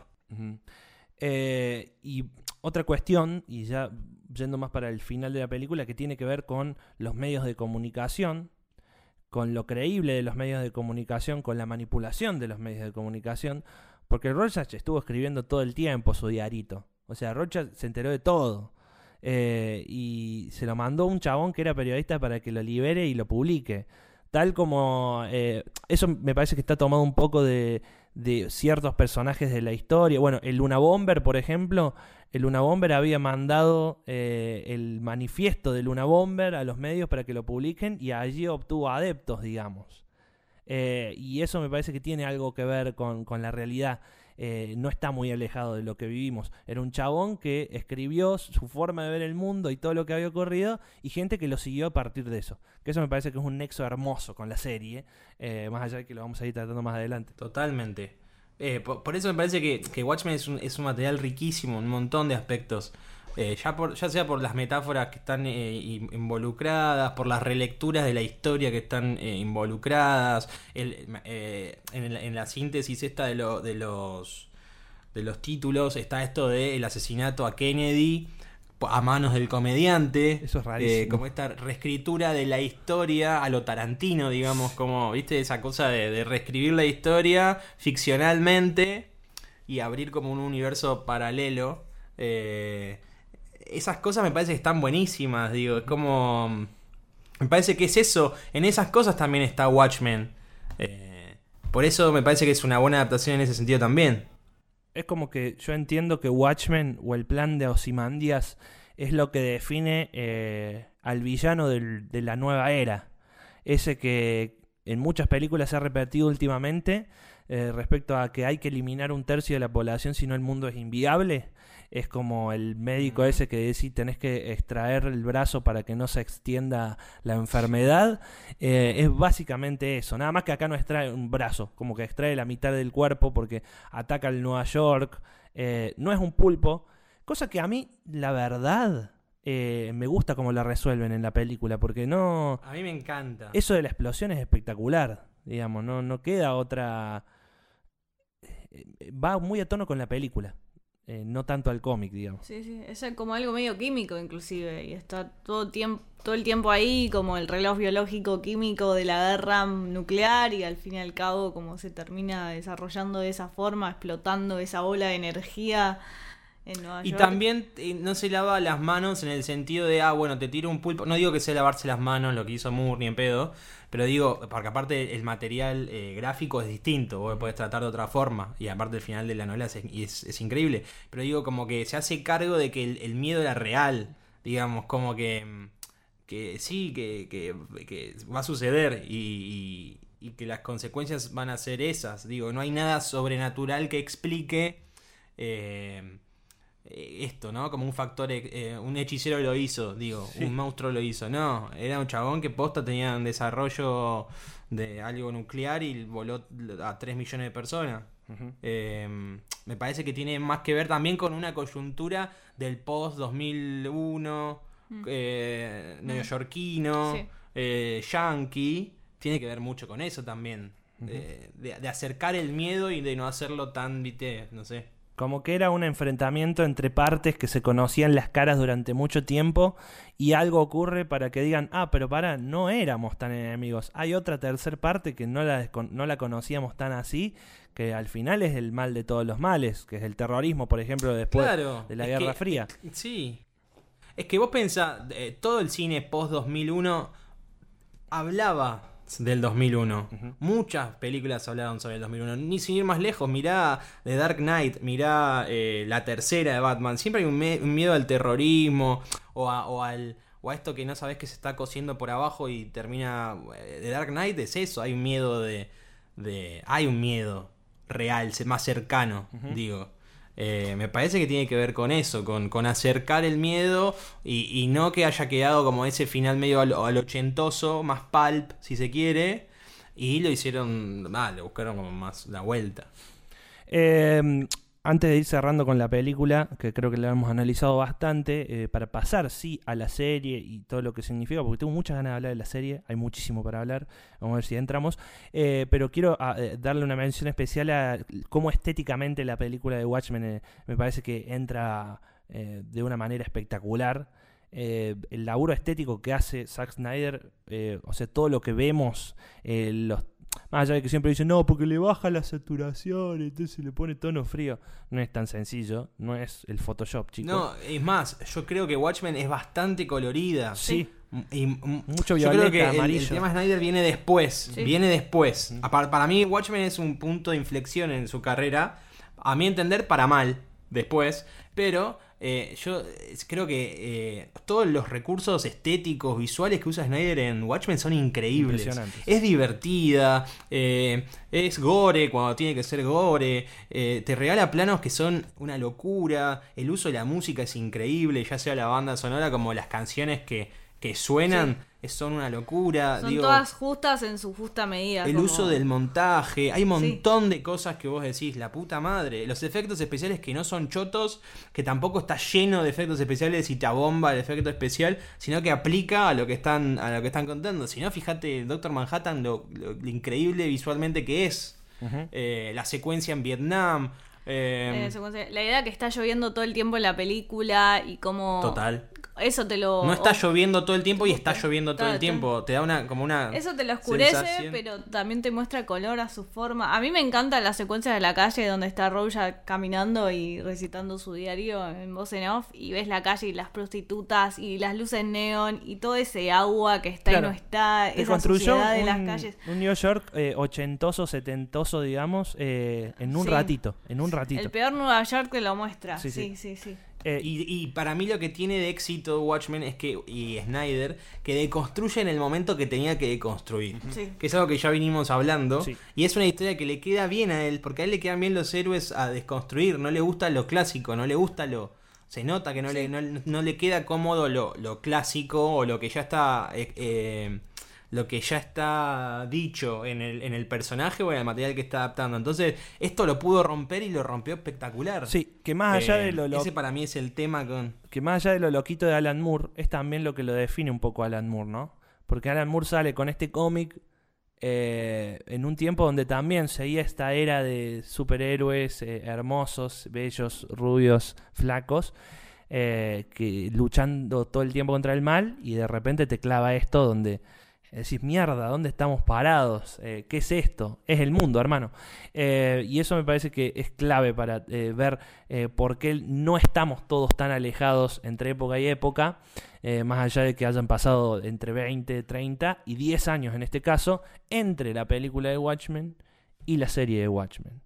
Y otra cuestión, y ya yendo más para el final de la película, que tiene que ver con los medios de comunicación, con lo creíble de los medios de comunicación, con la manipulación de los medios de comunicación, porque Rorschach estuvo escribiendo todo el tiempo su diarito. O sea, Rorschach se enteró de todo. Y se lo mandó un chabón que era periodista para que lo libere y lo publique. Tal como... eso me parece que está tomado un poco de ciertos personajes de la historia. Bueno, el Luna Bomber, por ejemplo... El Luna Bomber había mandado el manifiesto de Luna Bomber a los medios para que lo publiquen y allí obtuvo adeptos, digamos. Y eso me parece que tiene algo que ver con la realidad. No está muy alejado de lo que vivimos. Era un chabón que escribió su forma de ver el mundo y todo lo que había ocurrido y gente que lo siguió a partir de eso. Que eso me parece que es un nexo hermoso con la serie, más allá de que lo vamos a ir tratando más adelante. Totalmente. Por eso me parece que Watchmen es un material riquísimo en un montón de aspectos. Ya sea por las metáforas que están involucradas, por las relecturas de la historia que están involucradas, en la síntesis esta de los títulos está esto de el asesinato a Kennedy a manos del comediante. Eso es rarísimo. Como esta reescritura de la historia a lo Tarantino, digamos, como, ¿viste? Esa cosa de reescribir la historia ficcionalmente y abrir como un universo paralelo. Esas cosas me parece que están buenísimas, digo, es como... Me parece que es eso, en esas cosas también está Watchmen. por eso me parece que es una buena adaptación en ese sentido también. Es como que yo entiendo que Watchmen o el plan de Ozymandias es lo que define al villano de la nueva era. Ese que en muchas películas se ha repetido últimamente respecto a que hay que eliminar un tercio de la población si no el mundo es inviable. Es como el médico ese que dice tenés que extraer el brazo para que no se extienda la enfermedad. Es básicamente eso. Nada más que acá no extrae un brazo, como que extrae la mitad del cuerpo porque ataca el Nueva York. No es un pulpo. Cosa que a mí, la verdad, me gusta cómo la resuelven en la película. Porque no... A mí me encanta. Eso de la explosión es espectacular. Digamos, no queda otra... Va muy a tono con la película. No tanto al cómic, digamos. Sí, sí, es como algo medio químico inclusive, y está todo el tiempo ahí como el reloj biológico químico de la guerra nuclear, y al fin y al cabo como se termina desarrollando de esa forma, explotando esa ola de energía en Nueva York. Y también no se lava las manos en el sentido de, bueno, te tiro un pulpo. No digo que sea lavarse las manos, lo que hizo Moore, ni en pedo. Pero digo, porque aparte el material gráfico es distinto. Vos podés tratar de otra forma. Y aparte el final de la novela es increíble. Pero digo, como que se hace cargo de que el miedo era real. Digamos, como que sí, que va a suceder. Y que las consecuencias van a ser esas. Digo, no hay nada sobrenatural que explique... esto, ¿no? Como un factor, un hechicero lo hizo, digo, sí. Un monstruo lo hizo. No, era un chabón que posta tenía un desarrollo de algo nuclear y voló a 3 millones de personas. Uh-huh. Me parece que tiene más que ver también con una coyuntura del post-2001, neoyorquino, sí. Yankee. Tiene que ver mucho con eso también. Uh-huh. De acercar el miedo y de no hacerlo tan, viste, no sé. Como que era un enfrentamiento entre partes que se conocían las caras durante mucho tiempo y algo ocurre para que digan, pero pará, no éramos tan enemigos. Hay otra tercer parte que no la conocíamos tan así, que al final es el mal de todos los males, que es el terrorismo, por ejemplo, después de la Guerra Fría. Sí. Es que vos pensás, todo el cine post-2001 hablaba del 2001. Uh-huh. Muchas películas hablaron sobre el 2001. Ni sin ir más lejos, mirá The Dark Knight, mirá la tercera de Batman. Siempre hay un miedo al terrorismo o a esto que no sabes que se está cosiendo por abajo y termina... The Dark Knight es eso, hay un miedo hay un miedo real, más cercano, uh-huh. Digo. Me parece que tiene que ver con eso, con acercar el miedo y no que haya quedado como ese final medio al ochentoso, más pulp, si se quiere, y lo hicieron, le buscaron como más la vuelta. Antes de ir cerrando con la película, que creo que la hemos analizado bastante, para pasar sí a la serie y todo lo que significa, porque tengo muchas ganas de hablar de la serie, hay muchísimo para hablar, vamos a ver si entramos, pero quiero darle una mención especial a cómo estéticamente la película de Watchmen me parece que entra de una manera espectacular. El laburo estético que hace Zack Snyder, o sea, todo lo que vemos, más allá de que siempre dicen, no, porque le baja la saturación, entonces le pone tono frío. No es tan sencillo, no es el Photoshop, chicos. No, es más, yo creo que Watchmen es bastante colorida. Sí. Y mucho violeta, yo creo que amarillo. El tema Snyder viene después. Sí. Viene después. Para mí, Watchmen es un punto de inflexión en su carrera. A mi entender, para mal, después. Pero yo creo que todos los recursos estéticos, visuales que usa Snyder en Watchmen son increíbles. Es divertida, es gore cuando tiene que ser gore, te regala planos que son una locura, el uso de la música es increíble, ya sea la banda sonora como las canciones que suenan. Sí. Son una locura. Son todas justas en su justa medida. El uso del montaje. Hay un montón de cosas que vos decís, la puta madre. Los efectos especiales que no son chotos, que tampoco está lleno de efectos especiales y te abomba el efecto especial, sino que aplica a lo que están contando. Si no, fíjate Doctor Manhattan, lo increíble visualmente que es. Uh-huh. La secuencia en Vietnam. La idea que está lloviendo todo el tiempo en la película y cómo... Total. eso te lo... No está lloviendo todo el tiempo y está Justo. lloviendo todo el Claro, tiempo. Te da como una Eso te lo oscurece, sensación. pero también te muestra color a su forma. A mí me encanta la secuencia de la calle donde está Roja caminando y recitando su diario en voz en off, y ves la calle y las prostitutas y las luces neón y todo ese agua que está Claro. y no está, Te esa construyó suciedad de las calles. un New York ochentoso, setentoso, digamos, en un Sí. ratito. El peor Nueva York te lo muestra. Sí, sí. Sí. Y para mí lo que tiene de éxito Watchmen es que, y Snyder, que deconstruye en el momento que tenía que deconstruir. Sí. Que es algo que ya vinimos hablando. Sí. Y es una historia que le queda bien a él, porque a él le quedan bien los héroes a desconstruir. No le gusta lo clásico, no le gusta lo... Se nota que no le queda cómodo lo clásico o lo que ya está... lo que ya está dicho en el personaje o en el material que está adaptando. Entonces, esto lo pudo romper y lo rompió espectacular. Sí, que más allá de lo ese para mí es el tema con... que más allá de lo loquito de Alan Moore, es también lo que lo define un poco a Alan Moore, ¿no? Porque Alan Moore sale con este cómic en un tiempo donde también seguía esta era de superhéroes hermosos, bellos, rubios, flacos, que luchando todo el tiempo contra el mal, y de repente te clava esto donde decís, mierda, ¿dónde estamos parados? ¿Qué es esto? Es el mundo, hermano. Y eso me parece que es clave para ver por qué no estamos todos tan alejados entre época y época, más allá de que hayan pasado entre 20, 30 y 10 años en este caso, entre la película de Watchmen y la serie de Watchmen.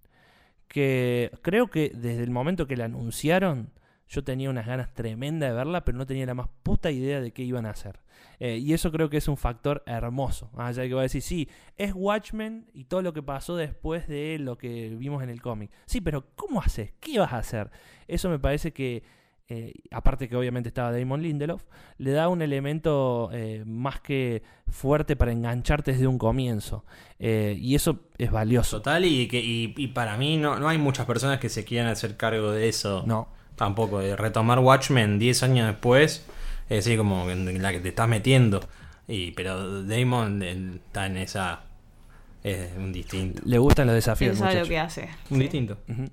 Que creo que desde el momento que la anunciaron, yo tenía unas ganas tremendas de verla, pero no tenía la más puta idea de qué iban a hacer. Y eso creo que es un factor hermoso. Más allá de que voy a decir, sí, es Watchmen y todo lo que pasó después de lo que vimos en el cómic. Sí, pero ¿cómo haces? ¿Qué vas a hacer? Eso me parece que, aparte que obviamente estaba Damon Lindelof, le da un elemento más que fuerte para engancharte desde un comienzo. Y eso es valioso. Total, y para mí no hay muchas personas que se quieran hacer cargo de eso. No. Tampoco, de retomar Watchmen 10 años después, es así como en la que te estás metiendo. Pero Damon está en esa... Es un distinto. Le gustan los desafíos, Él sabe lo muchacho. que hace. Un distinto. Ujú.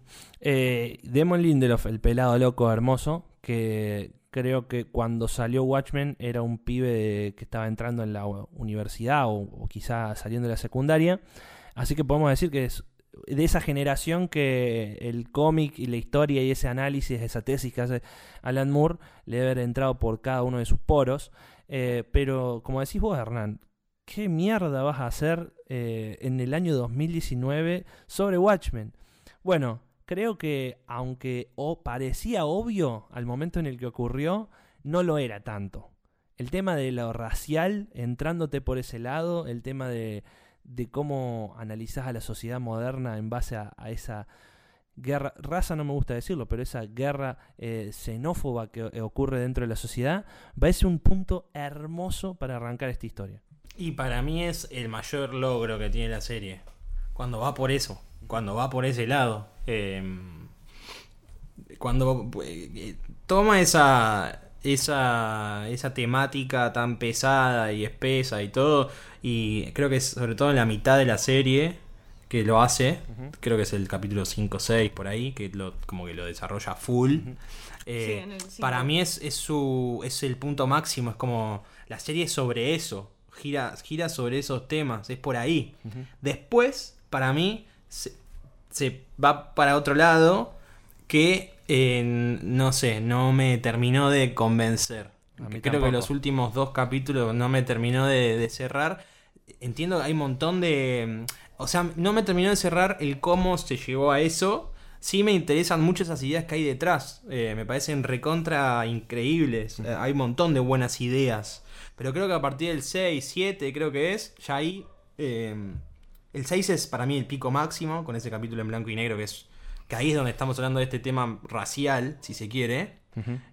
Damon Lindelof, el pelado loco hermoso, que creo que cuando salió Watchmen era un pibe que estaba entrando en la universidad o quizá saliendo de la secundaria. Así que podemos decir que es de esa generación que el cómic y la historia y ese análisis, esa tesis que hace Alan Moore, le debe haber entrado por cada uno de sus poros. Pero como decís vos, Hernán, ¿qué mierda vas a hacer en el año 2019 sobre Watchmen? Bueno, creo que aunque parecía obvio al momento en el que ocurrió, no lo era tanto. El tema de lo racial, entrándote por ese lado, el tema de cómo analizás a la sociedad moderna en base a esa guerra, raza no me gusta decirlo, pero esa guerra xenófoba que ocurre dentro de la sociedad, va a ser un punto hermoso para arrancar esta historia. Y para mí es el mayor logro que tiene la serie. Cuando va por eso, cuando va por ese lado. Cuando toma esa temática tan pesada y espesa y todo, y creo que es sobre todo en la mitad de la serie que lo hace. Creo que es el capítulo 5 o 6 por ahí, que como que lo desarrolla full. En el 5. Para mí es el punto máximo. Es como la serie es sobre eso, gira sobre esos temas, es por ahí. Después para mí se va para otro lado que no sé, no me terminó de convencer. Creo que los últimos 2 capítulos no me terminó de cerrar. Entiendo que hay un montón de... O sea, no me terminó de cerrar el cómo se llegó a eso. Sí me interesan mucho esas ideas que hay detrás. Me parecen recontra increíbles. Hay un montón de buenas ideas. Pero creo que a partir del 6, 7 creo que es, ya ahí... el 6 es para mí el pico máximo, con ese capítulo en blanco y negro que ahí es donde estamos hablando de este tema racial, si se quiere.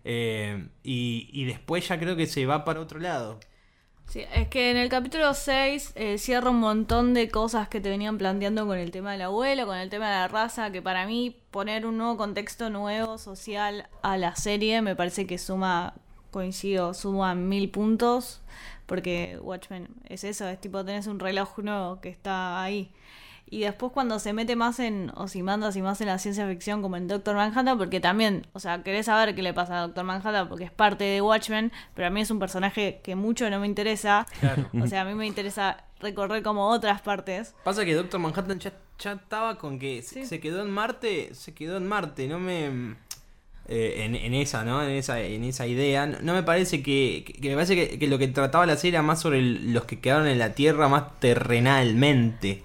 Y después ya creo que se va para otro lado. Sí, es que en el capítulo 6 cierra un montón de cosas que te venían planteando con el tema del abuelo, con el tema de la raza, que para mí poner un nuevo contexto nuevo, social a la serie me parece que suma 1000 puntos, porque Watchmen es eso, es tipo tenés un reloj nuevo que está ahí. Y después cuando se mete más en Ozymandias y más en la ciencia ficción como en Doctor Manhattan, porque también, o sea, querés saber qué le pasa a Doctor Manhattan porque es parte de Watchmen, pero a mí es un personaje que mucho no me interesa. Claro. O sea, a mí me interesa recorrer como otras partes. Pasa que Doctor Manhattan ya estaba con que Sí. se quedó en Marte, no me... en esa, ¿no? En esa idea. No me parece que me parece que lo que trataba la serie era más sobre los que quedaron en la Tierra más terrenalmente.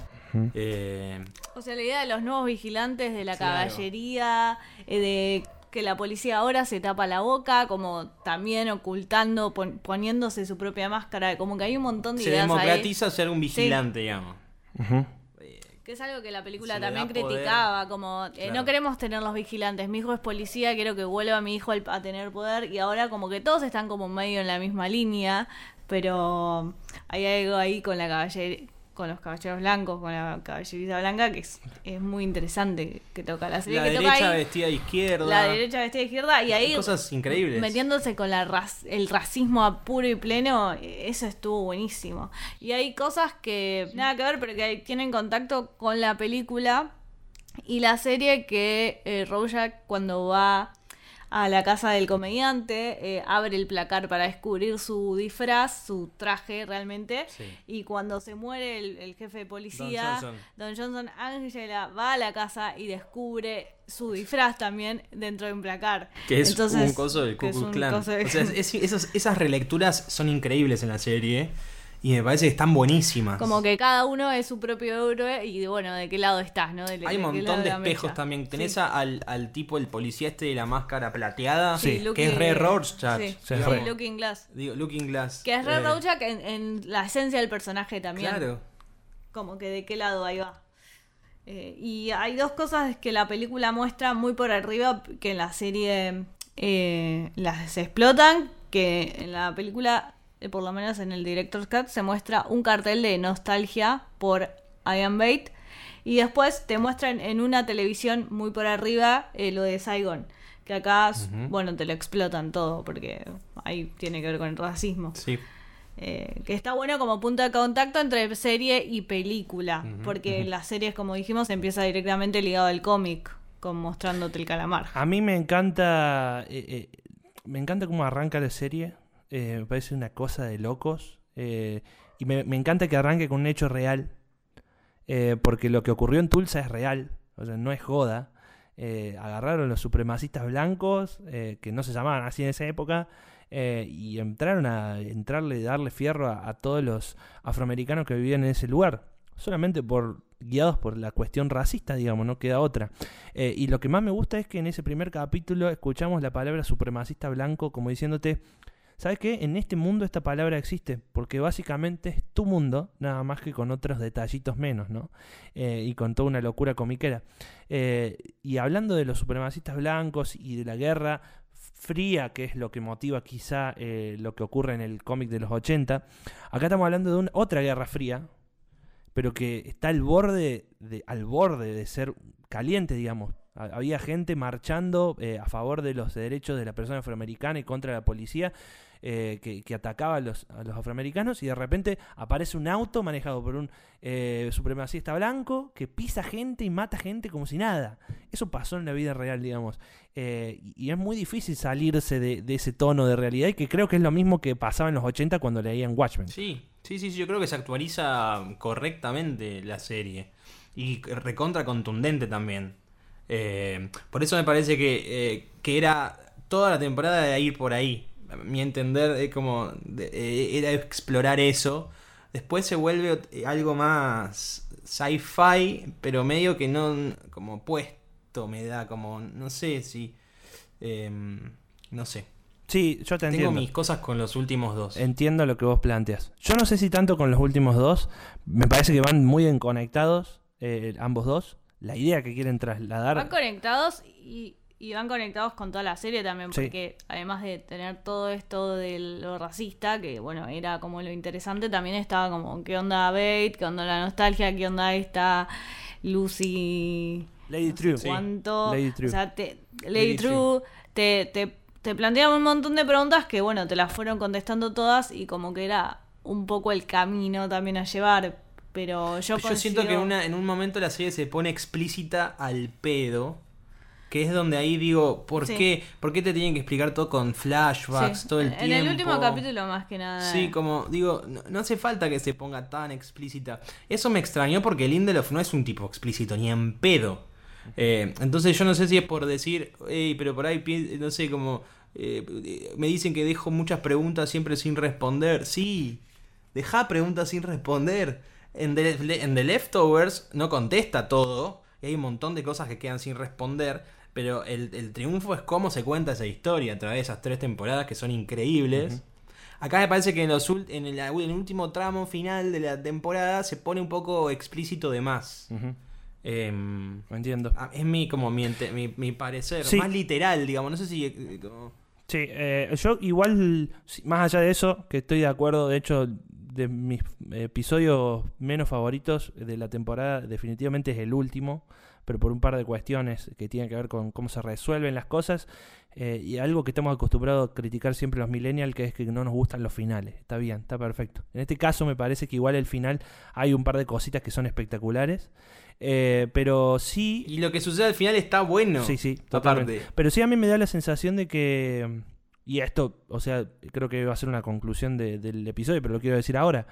O sea, la idea de los nuevos vigilantes, de la Claro. caballería, de que la policía ahora se tapa la boca, como también ocultando, poniéndose su propia máscara, como que hay un montón de Se ideas democratiza ser un vigilante, digamos. Ujú. que es algo que la película Se le también da poder. criticaba, como Claro. no queremos tener los vigilantes, mi hijo es policía, quiero que vuelva mi hijo a tener poder, y ahora como que todos están como medio en la misma línea, pero hay algo ahí con la caballería, con los caballeros blancos, con la caballerita blanca, que es muy interesante que toca la serie. La que toca derecha ahí, vestida de izquierda. la derecha vestida de izquierda, y ahí Cosas increíbles. metiéndose con el racismo a puro y pleno, eso estuvo buenísimo. Y hay cosas que nada que ver, pero que tienen contacto con la película y la serie, que Rorschach cuando va a la casa del comediante, abre el placar para descubrir su disfraz, su traje realmente, Sí. y cuando se muere el jefe de policía, Don Johnson, Angela va a la casa y descubre su disfraz también dentro de un placar. Que es Entonces, un coso del Ku que es Klux un Klan. coso de- O sea, esas relecturas son increíbles en la serie. Y me parece que están buenísimas. como que cada uno es su propio héroe y bueno, de qué lado estás, ¿no? Hay un qué lado montón de la espejos mecha. también. Tenés Sí. al tipo, el policía este de la máscara plateada. Sí, que Looking- es re Rorschach. Sí, Sí, sí, digamos. Looking Glass. Digo, Looking Glass. Que es re Rorschach en la esencia del personaje también. Claro. Como que de qué lado ahí va. Y hay dos cosas que la película muestra muy por arriba que en la serie las explotan, que en la película, por lo menos en el Director's Cut, se muestra un cartel de nostalgia por Ian Bate, y después te muestran en una televisión muy por arriba lo de Saigon, que acá, bueno, te lo explotan todo, porque ahí tiene que ver con el racismo. Sí. Que está bueno como punto de contacto entre serie y película, porque las series, como dijimos, empieza directamente ligado al cómic, con mostrándote el calamar. A mí me encanta cómo arranca la serie. Me parece una cosa de locos. Y me encanta que arranque con un hecho real. Porque lo que ocurrió en Tulsa es real. O sea, no es joda. Agarraron los supremacistas blancos, que no se llamaban así en esa época, y entraron a darle fierro a todos los afroamericanos que vivían en ese lugar. Solamente guiados por la cuestión racista, digamos, no queda otra. Y lo que más me gusta es que en ese primer capítulo escuchamos la palabra supremacista blanco como diciéndote, ¿sabes qué? En este mundo esta palabra existe, porque básicamente es tu mundo, nada más que con otros detallitos menos, ¿no? Y con toda una locura comiquera. Y hablando de los supremacistas blancos y de la guerra fría, que es lo que motiva quizá lo que ocurre en el cómic de los 80, acá estamos hablando de otra guerra fría, pero que está al borde de ser caliente, digamos. Había gente marchando a favor de los derechos de la persona afroamericana y contra la policía que atacaba a los afroamericanos, y de repente aparece un auto manejado por un supremacista blanco que pisa gente y mata gente como si nada. Eso pasó en la vida real, digamos. Y es muy difícil salirse de ese tono de realidad, y que creo que es lo mismo que pasaba en los 80 cuando leían Watchmen. Sí, yo creo que se actualiza correctamente la serie. Y recontra contundente también. Por eso me parece que era toda la temporada de ir por ahí. A mi entender, era explorar eso. Después se vuelve algo más sci-fi, pero medio que no, como puesto, me da como, no sé si, no sé. Sí, yo te entiendo. Tengo mis cosas con los últimos dos. Entiendo lo que vos planteas. Yo no sé si tanto con los últimos dos. Me parece que van muy bien conectados ambos dos. La idea que quieren trasladar. Van conectados y van conectados con toda la serie también, Sí. porque además de tener todo esto de lo racista, que bueno, era como lo interesante, también estaba como qué onda Bate, qué onda la nostalgia, qué onda esta Lucy... Lady no sé True. Sí. cuánto. Lady True. O sea, Lady Lady True te plantean un montón de preguntas que bueno, te las fueron contestando todas, y como que era un poco el camino también a llevar. Pero yo siento que en un momento la serie se pone explícita al pedo. Que es donde ahí digo, ¿por qué te tienen que explicar todo con flashbacks todo el tiempo? En el último capítulo más que nada. Sí, como digo, no hace falta que se ponga tan explícita. Eso me extrañó porque Lindelof no es un tipo explícito, ni en pedo. Entonces yo no sé si es por decir, pero por ahí, no sé, como... me dicen que dejo muchas preguntas siempre sin responder. Sí, deja preguntas sin responder. En The Leftovers no contesta todo. Y hay un montón de cosas que quedan sin responder. Pero el triunfo es cómo se cuenta esa historia a través de esas 3 temporadas que son increíbles. Acá me parece que en el último tramo final de la temporada se pone un poco explícito de más. Entiendo. Es mi parecer. Sí. Más literal, digamos. No sé si... Sí, yo igual, más allá de eso, que estoy de acuerdo, de hecho, de mis episodios menos favoritos de la temporada, definitivamente es el último, pero por un par de cuestiones que tienen que ver con cómo se resuelven las cosas, y algo que estamos acostumbrados a criticar siempre los millennials, que es que no nos gustan los finales. Está bien, está perfecto. En este caso me parece que igual el final hay un par de cositas que son espectaculares, pero sí... Y lo que sucede al final está bueno. Sí, totalmente. Pero sí a mí me da la sensación de que... Y esto, o sea, creo que va a ser una conclusión del episodio, pero lo quiero decir ahora.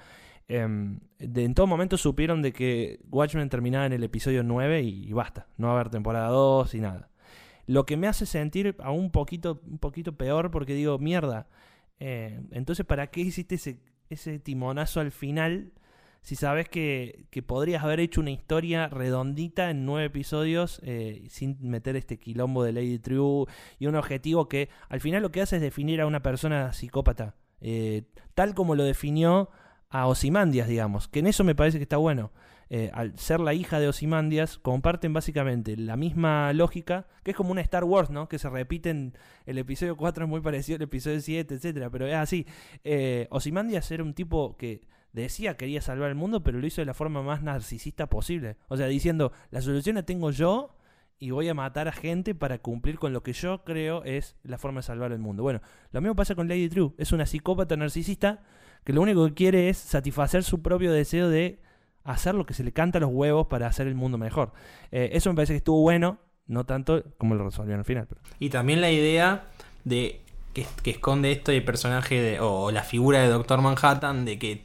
En todo momento supieron de que Watchmen terminaba en el episodio 9 y basta. No va a haber temporada 2 y nada. Lo que me hace sentir aún un poquito peor porque digo, mierda. Entonces, ¿para qué hiciste ese timonazo al final si sabes que podrías haber hecho una historia redondita en 9 episodios sin meter este quilombo de Lady True y un objetivo que al final lo que hace es definir a una persona psicópata, tal como lo definió a Ozymandias, digamos, que en eso me parece que está bueno. Al ser la hija de Ozymandias, comparten básicamente la misma lógica, que es como una Star Wars, ¿no? Que se repiten, el episodio 4 es muy parecido al episodio 7, etcétera, pero es así. Ozymandias era un tipo que decía que quería salvar el mundo, pero lo hizo de la forma más narcisista posible. O sea, diciendo, la solución la tengo yo y voy a matar a gente para cumplir con lo que yo creo es la forma de salvar el mundo. Bueno, lo mismo pasa con Lady True. Es una psicópata narcisista que lo único que quiere es satisfacer su propio deseo de hacer lo que se le canta a los huevos para hacer el mundo mejor. Eso me parece que estuvo bueno, no tanto como lo resolvieron al final. Pero... Y también la idea de que esconde esto el personaje o la figura de Doctor Manhattan, de que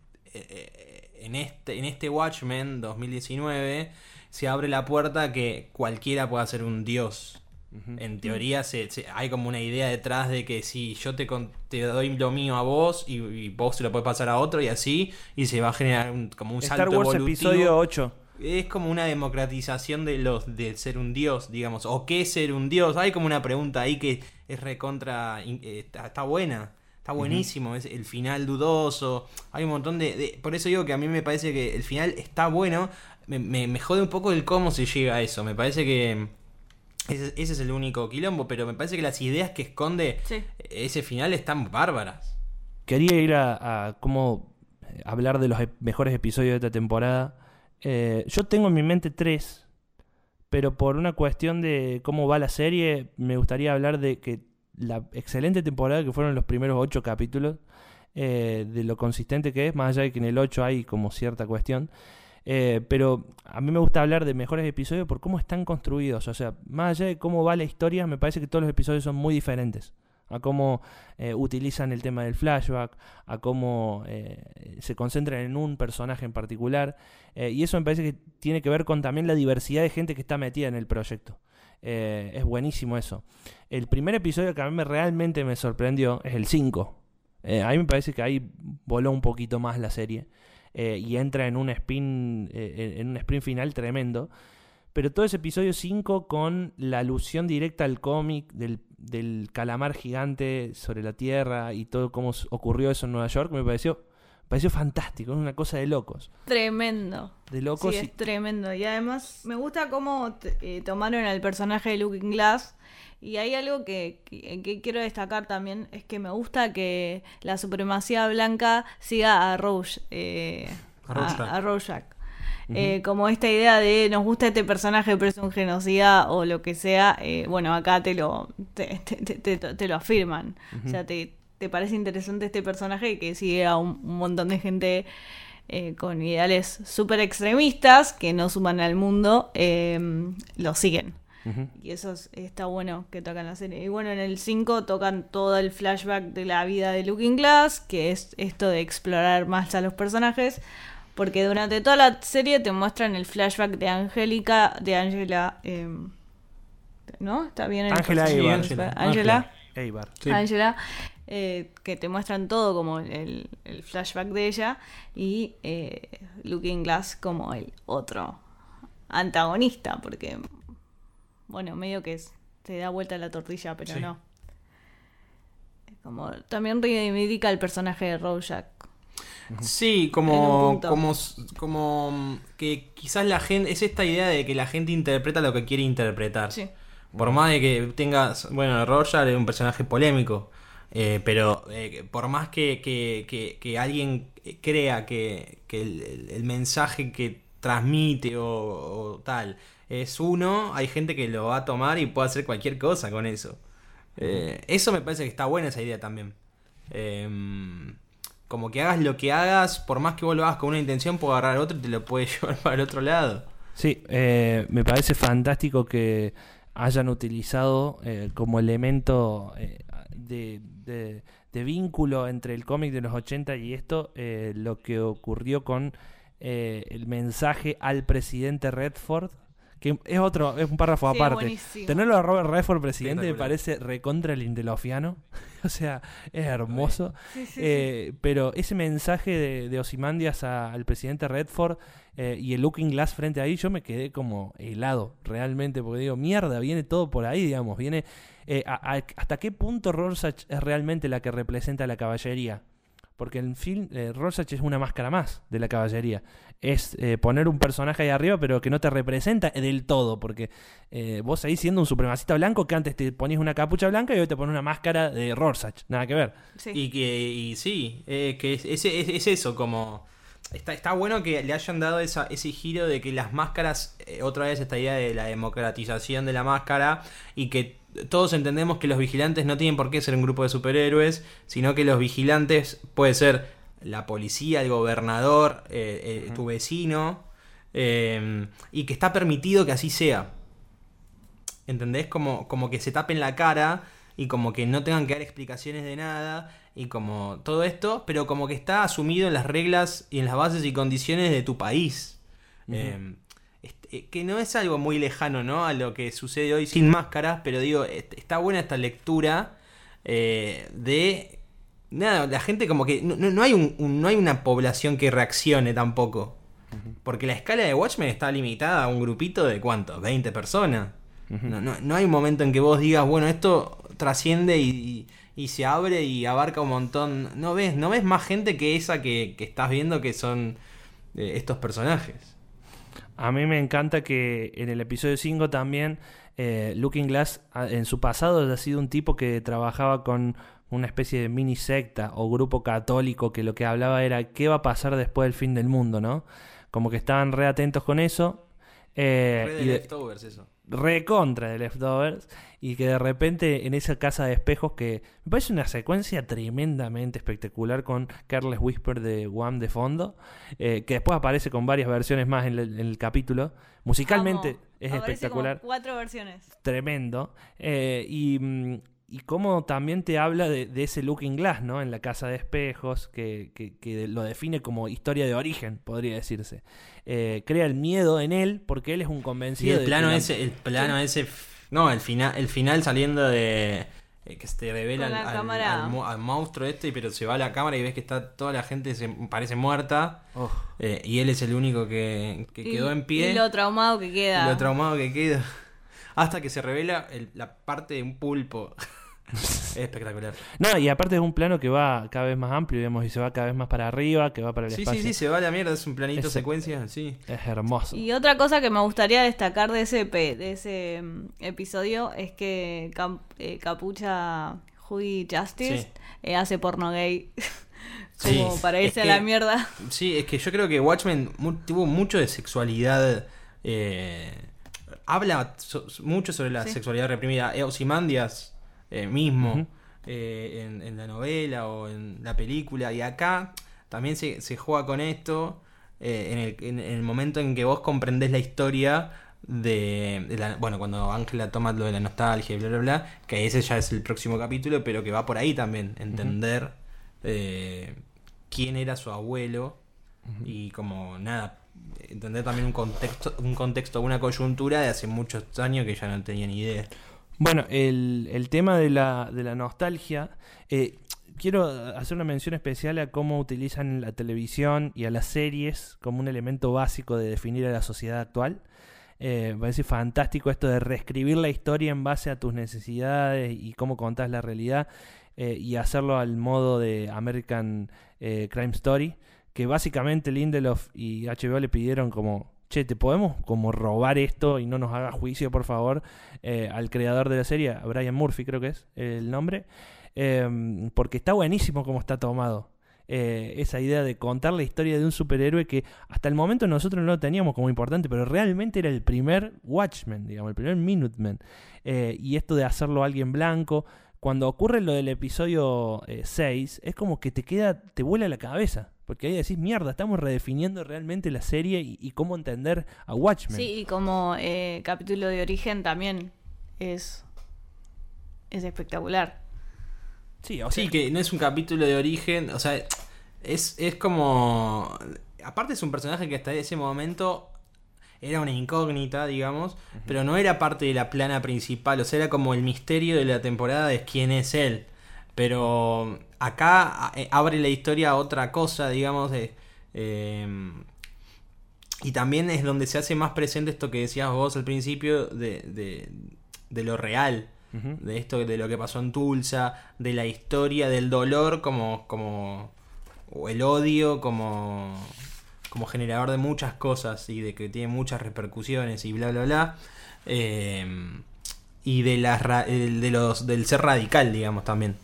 en este Watchmen 2019 se abre la puerta a que cualquiera pueda ser un dios. En teoría hay como una idea detrás de que si yo te doy lo mío a vos y vos se lo puedes pasar a otro y así, y se va a generar como un salto Star Wars evolutivo. episodio 8. Es como una democratización de ser un dios, digamos. ¿O qué es ser un dios? Hay como una pregunta ahí que es recontra... está buena. Está buenísimo. Es el final dudoso. Hay un montón por eso digo que a mí me parece que el final está bueno. Me jode un poco el cómo se llega a eso. Me parece que... Ese es el único quilombo, pero me parece que las ideas que esconde ese final están bárbaras. Quería ir a cómo hablar de los mejores episodios de esta temporada. Yo tengo en mi mente 3, pero por una cuestión de cómo va la serie, me gustaría hablar de que la excelente temporada que fueron los primeros 8 capítulos, de lo consistente que es, más allá de que en el 8 hay como cierta cuestión. Pero a mí me gusta hablar de mejores episodios por cómo están construidos. O sea, más allá de cómo va la historia, me parece que todos los episodios son muy diferentes. A cómo utilizan el tema del flashback, a cómo se concentran en un personaje en particular. Y eso me parece que tiene que ver con también la diversidad de gente que está metida en el proyecto. Es buenísimo eso. El primer episodio que a mí realmente me sorprendió es el 5. A mí me parece que ahí voló un poquito más la serie. Y entra en un sprint final tremendo. Pero todo ese episodio 5 con la alusión directa al cómic del calamar gigante sobre la Tierra y todo cómo ocurrió eso en Nueva York, me pareció fantástico, es una cosa de locos. Tremendo. De locos. Sí, es tremendo. Y además me gusta cómo tomaron al personaje de Looking Glass. Y hay algo que quiero destacar también, es que me gusta que la supremacía blanca siga a Rorschach. A Rorschach. Como esta idea de nos gusta este personaje pero es un genocida o lo que sea, bueno, acá te lo afirman. O sea, te parece interesante este personaje que sigue a un montón de gente con ideales súper extremistas que no suman al mundo, lo siguen. Ujú. Y eso está bueno que tocan la serie. Y bueno, en el 5 tocan todo el flashback de la vida de Looking Glass, que es esto de explorar más a los personajes, porque durante toda la serie te muestran el flashback de Angélica, de Angela, ¿no? ¿Está bien? Angela Sí, Eibar. Angela. Eibar. Sí. Angela, que te muestran todo como el flashback de ella, y Looking Glass como el otro antagonista, porque bueno, medio que te da vuelta la tortilla, pero Sí. no. Como también reivindica el personaje de Rorschach. Sí, En un punto. como que quizás la gente, es esta idea de que la gente interpreta lo que quiere interpretar. Sí. Por más de que tengas, bueno, Rorschach es un personaje polémico, pero por más que alguien crea que el mensaje que transmite o tal es uno, hay gente que lo va a tomar y puede hacer cualquier cosa con eso. Eso me parece que está buena esa idea también. Como que hagas lo que hagas, por más que vos lo hagas con una intención, puede agarrar otro y te lo puede llevar para el otro lado. Sí, me parece fantástico que hayan utilizado como elemento de vínculo entre el cómic de los 80 y esto, lo que ocurrió con el mensaje al presidente Redford, que es un párrafo Sí, aparte. buenísimo. Tenerlo a Robert Redford presidente me Espectacular. parece recontra lindelofiano. O sea, es hermoso. Sí, sí, Pero ese mensaje de Ozymandias al presidente Redford y el Looking Glass frente ahí, yo me quedé como helado realmente, porque digo, mierda, viene todo por ahí, digamos, viene hasta qué punto Rorschach es realmente la que representa la caballería. Porque en el film Rorschach es una máscara más de la caballería. Es poner un personaje ahí arriba, pero que no te representa del todo. Porque vos ahí siendo un supremacista blanco, que antes te ponías una capucha blanca y hoy te pones una máscara de Rorschach. Nada que ver. sí. Y sí, que es eso, como... Está bueno que le hayan dado ese giro de que las máscaras, otra vez esta idea de la democratización de la máscara, y que todos entendemos que los vigilantes no tienen por qué ser un grupo de superhéroes, sino que los vigilantes puede ser la policía, el gobernador, tu vecino, y que está permitido que así sea. ¿Entendés? Como que se tapen la cara y como que no tengan que dar explicaciones de nada y como todo esto, pero como que está asumido en las reglas y en las bases y condiciones de tu país. Que no es algo muy lejano, ¿no?, a lo que sucede hoy sin máscaras, pero digo, está buena esta lectura de... Nada, la gente como que... No hay no hay una población que reaccione tampoco. Porque la escala de Watchmen está limitada a un grupito de ¿cuántos? 20 personas. No hay un momento en que vos digas, bueno, esto trasciende y se abre y abarca un montón. No ves más gente que esa que estás viendo, que son estos personajes. A mí me encanta que en el episodio 5 también Looking Glass en su pasado ha sido un tipo que trabajaba con una especie de mini secta o grupo católico que lo que hablaba era qué va a pasar después del fin del mundo, ¿no? Como que estaban re atentos con eso. Re de Leftovers eso. Recontra de Leftovers, y que de repente en esa casa de espejos, que me parece una secuencia tremendamente espectacular con Careless Whisper de Wham de fondo, que después aparece con varias versiones más en el capítulo. Musicalmente Amo. es Aparece espectacular, como 4 versiones. tremendo, y cómo también te habla de ese Looking Glass, ¿no?, en la casa de espejos, que lo define como historia de origen, podría decirse. Crea el miedo en él porque él es un Y convencido el plano de ese, no, el final saliendo de que se te revela Con la cámara. al monstruo pero se va a la cámara y ves que está toda la gente parece muerta, Oh. y él es el único que quedó en pie, Y lo traumado que queda. y lo traumado que queda, hasta que se revela la parte de un pulpo. Es espectacular. No, y aparte es un plano que va cada vez más amplio, digamos, y se va cada vez más para arriba, que va para el espacio. Sí, se va a la mierda, es un planito Ese- secuencia, sí. Es hermoso. Y otra cosa que me gustaría destacar de ese episodio es que Capucha Judy Justice hace porno gay. Como Sí, para es irse a que- la mierda. Sí, es que yo creo que Watchmen tuvo mucho de sexualidad. Habla mucho sobre la Sí. sexualidad reprimida. Ozymandias mismo, Ujú. en la novela o en la película. Y acá también se juega con esto en el momento en que vos comprendés la historia bueno, cuando Ángela toma lo de la nostalgia y bla bla bla, que ese ya es el próximo capítulo, pero que va por ahí también, entender quién era su abuelo y como nada, entender también un contexto, una coyuntura de hace muchos años que ya no tenía ni idea. Bueno, el tema de la nostalgia, quiero hacer una mención especial a cómo utilizan la televisión y a las series como un elemento básico de definir a la sociedad actual. Me parece fantástico esto de reescribir la historia en base a tus necesidades y cómo contás la realidad, y hacerlo al modo de American Crime Story, que básicamente Lindelof y HBO le pidieron como, che, ¿te podemos como robar esto y no nos haga juicio, por favor? Al creador de la serie, a Brian Murphy creo que es el nombre, porque está buenísimo como está tomado. Esa idea de contar la historia de un superhéroe que hasta el momento nosotros no lo teníamos como importante, pero realmente era el primer Watchmen, digamos, el primer Minuteman. Y esto de hacerlo a alguien blanco, cuando ocurre lo del episodio 6, es como que te vuela la cabeza, porque ahí decís, mierda, estamos redefiniendo realmente la serie y cómo entender a Watchmen. Sí, y como capítulo de origen también es espectacular. Sí, o sea, sí, que no es un capítulo de origen, o sea, es como... Aparte es un personaje que hasta ese momento era una incógnita, digamos, pero no era parte de la plana principal, o sea, era como el misterio de la temporada de quién es él. Pero acá abre la historia a otra cosa, digamos, y también es donde se hace más presente esto que decías vos al principio de lo real. De esto, de lo que pasó en Tulsa, de la historia, del dolor como o el odio como generador de muchas cosas y de que tiene muchas repercusiones y bla bla bla, y del ser radical, digamos, también.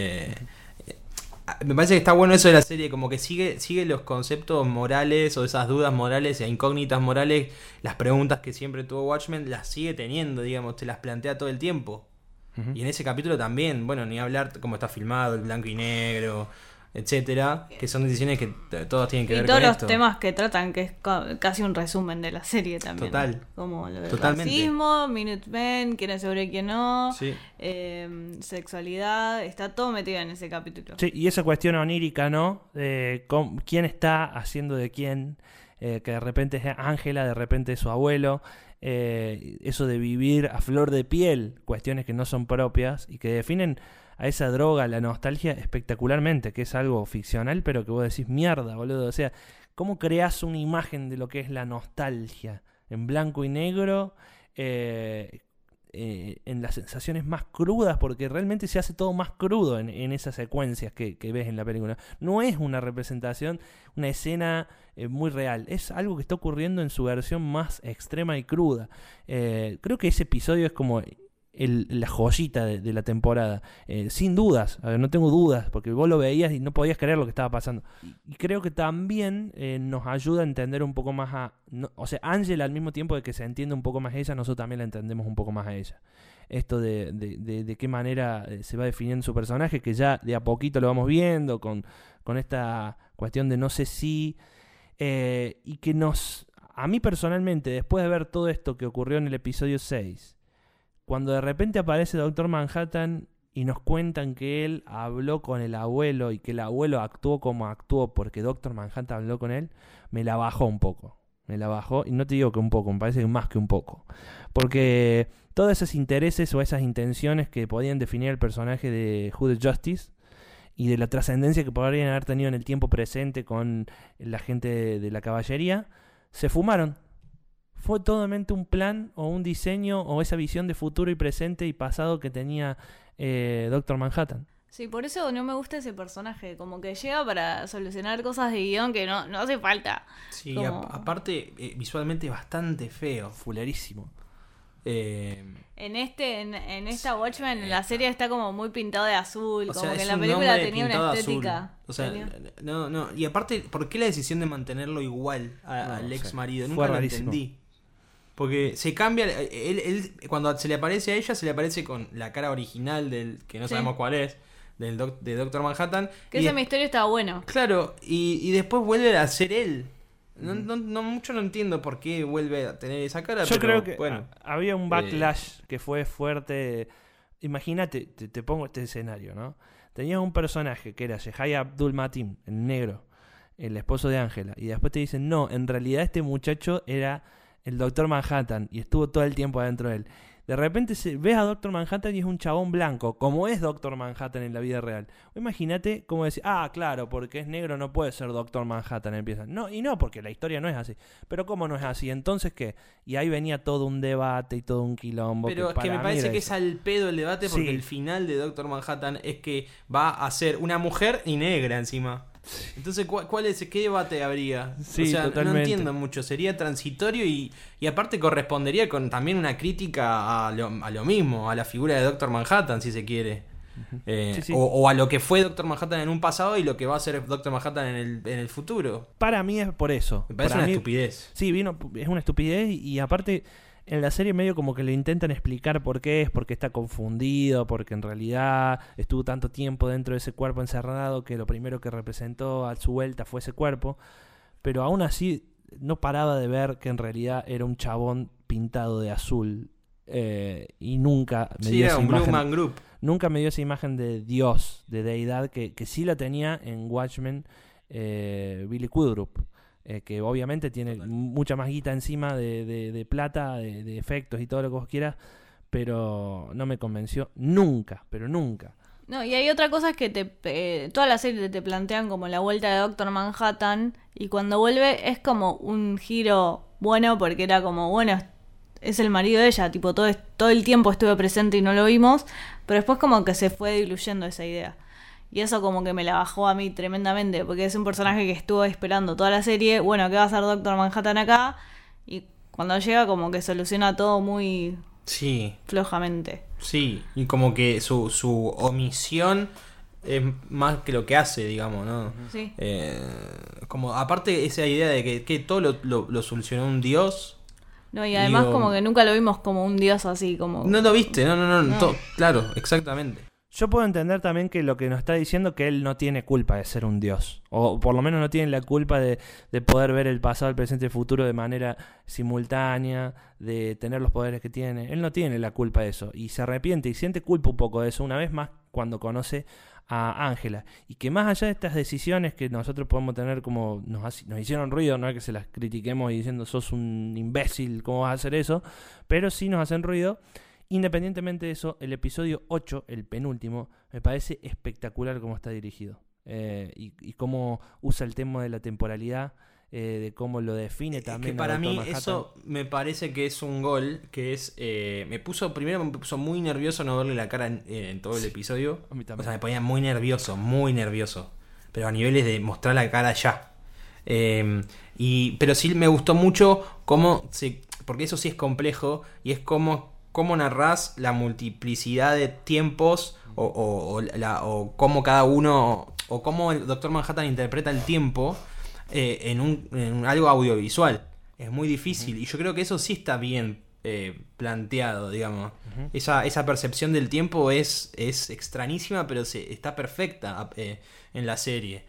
Me parece que está bueno eso de la serie, como que sigue los conceptos morales o esas dudas morales e incógnitas morales, las preguntas que siempre tuvo Watchmen las sigue teniendo, digamos, te las plantea todo el tiempo. Y en ese capítulo también, bueno, ni hablar cómo está filmado, el blanco y negro, etcétera, que son decisiones que todas tienen que ver con esto. Y todos los temas que tratan, que es casi un resumen de la serie también. Total. Como lo del Totalmente. racismo, Minutemen, quién es sobre quién no, sí. Sexualidad, está todo metido en ese capítulo. Sí, y esa cuestión onírica, ¿no? ¿Quién está haciendo de quién? Que de repente es Ángela, de repente es su abuelo. Eso de vivir a flor de piel cuestiones que no son propias y que definen a esa droga, la nostalgia, espectacularmente, que es algo ficcional, pero que vos decís, mierda, boludo. O sea, ¿cómo creás una imagen de lo que es la nostalgia? En blanco y negro, en las sensaciones más crudas, porque realmente se hace todo más crudo en esas secuencias que ves en la película. No es una representación, una escena muy real, es algo que está ocurriendo en su versión más extrema y cruda. Creo que ese episodio es como la joyita de la temporada, sin dudas. A ver, no tengo dudas, porque vos lo veías y no podías creer lo que estaba pasando. Y creo que también nos ayuda a entender un poco más o sea, Ángela, al mismo tiempo de que se entiende un poco más a ella, nosotros también la entendemos un poco más a ella. Esto de qué manera se va definiendo su personaje, que ya de a poquito lo vamos viendo con esta cuestión de no sé si, y que a mí personalmente, después de ver todo esto que ocurrió en el episodio 6, cuando de repente aparece Doctor Manhattan y nos cuentan que él habló con el abuelo y que el abuelo actuó como actuó porque Doctor Manhattan habló con él, me la bajó un poco. Me la bajó, y no te digo que un poco, me parece que más que un poco. Porque todos esos intereses o esas intenciones que podían definir el personaje de Hooded Justice y de la trascendencia que podrían haber tenido en el tiempo presente con la gente de la caballería, se fumaron. Fue totalmente un plan o un diseño o esa visión de futuro y presente y pasado que tenía Doctor Manhattan. Sí, por eso no me gusta ese personaje, como que llega para solucionar cosas de guión que no hace falta. Sí, como... aparte visualmente bastante feo. Fulerísimo. En esta Watchmen, en la serie está como muy pintado de azul, como que en la un película hombre tenía pintado una estética. azul. O sea, no, y aparte, ¿por qué la decisión de mantenerlo igual al ex marido? Nunca lo entendí. Porque se cambia, él cuando se le aparece a ella, se le aparece con la cara original del que no sabemos cuál es. de Doctor Manhattan. Que ese misterio estaba bueno. Claro, y después vuelve a ser él. No mucho no entiendo por qué vuelve a tener esa cara. Yo pero, creo que bueno, había un backlash que fue fuerte. Imagínate, te pongo este escenario, ¿no? Tenías un personaje que era Yehaya Abdul-Mateen, el negro, el esposo de Ángela, y después te dicen, no, en realidad este muchacho era el Doctor Manhattan y estuvo todo el tiempo adentro de él. De repente ves a Doctor Manhattan y es un chabón blanco, como es Doctor Manhattan en la vida real. Imagínate cómo decir, claro, porque es negro no puede ser Doctor Manhattan, empiezan. No, y no, porque la historia no es así. Pero ¿cómo no es así? Entonces, ¿qué? Y ahí venía todo un debate y todo un quilombo. Pero es que me parece que es al pedo el debate, porque Sí. el final de Doctor Manhattan es que va a ser una mujer y negra encima. Entonces, ¿qué debate habría? Sí, o sea, totalmente. no entiendo mucho. Sería transitorio y aparte correspondería con también una crítica a lo mismo, a la figura de Doctor Manhattan, si se quiere. Sí, sí. O a lo que fue Doctor Manhattan en un pasado y lo que va a ser Doctor Manhattan en el futuro. Para mí es por eso. Me parece Para una mí- estupidez. Sí, es una estupidez y aparte en la serie medio como que le intentan explicar por qué es, porque está confundido, porque en realidad estuvo tanto tiempo dentro de ese cuerpo encerrado que lo primero que representó a su vuelta fue ese cuerpo, pero aún así no paraba de ver que en realidad era un chabón pintado de azul y nunca me Sí, dio era esa un Blue imagen. Man Group. Nunca me dio esa imagen de Dios, de deidad, que sí la tenía en Watchmen Billy Crudup, que obviamente tiene mucha más guita encima de plata, de efectos y todo lo que vos quieras, pero no me convenció nunca, pero nunca. No, y hay otra cosa que toda la serie te plantean como la vuelta de Doctor Manhattan, y cuando vuelve es como un giro bueno, porque era como, bueno, es el marido de ella, tipo todo el tiempo estuve presente y no lo vimos, pero después como que se fue diluyendo esa idea. Y eso como que me la bajó a mí tremendamente, porque es un personaje que estuvo esperando toda la serie, bueno, ¿qué va a hacer Doctor Manhattan acá? Y cuando llega como que soluciona todo muy Sí. flojamente. Sí, y como que su omisión es más que lo que hace, digamos, ¿no? Sí. Como aparte esa idea de que todo lo solucionó un dios. No, y además Digo, como que nunca lo vimos como un dios así, como... No lo viste, no. No. Claro, exactamente. Yo puedo entender también que lo que nos está diciendo que él no tiene culpa de ser un dios. O por lo menos no tiene la culpa de poder ver el pasado, el presente y el futuro de manera simultánea, de tener los poderes que tiene. Él no tiene la culpa de eso. Y se arrepiente y siente culpa un poco de eso, una vez más cuando conoce a Ángela. Y que más allá de estas decisiones que nosotros podemos tener como nos hicieron ruido, no es que se las critiquemos y diciendo sos un imbécil, ¿cómo vas a hacer eso? Pero sí nos hacen ruido. Independientemente de eso, el episodio 8, el penúltimo, me parece espectacular cómo está dirigido. Y cómo usa el tema de la temporalidad, de cómo lo define también. Que para a Dr. mí Manhattan. eso me parece que es un gol, que es... Primero me puso muy nervioso no verle la cara en todo el episodio. A mí también. O sea, me ponía muy nervioso. Pero a niveles de mostrar la cara ya. Pero sí me gustó mucho porque eso sí es complejo, y es cómo narrás la multiplicidad de tiempos o cómo cada uno, o cómo el Doctor Manhattan interpreta el tiempo en algo audiovisual. Es muy difícil, y yo creo que eso sí está bien planteado, digamos. Esa percepción del tiempo es extrañísima, pero está perfecta en la serie.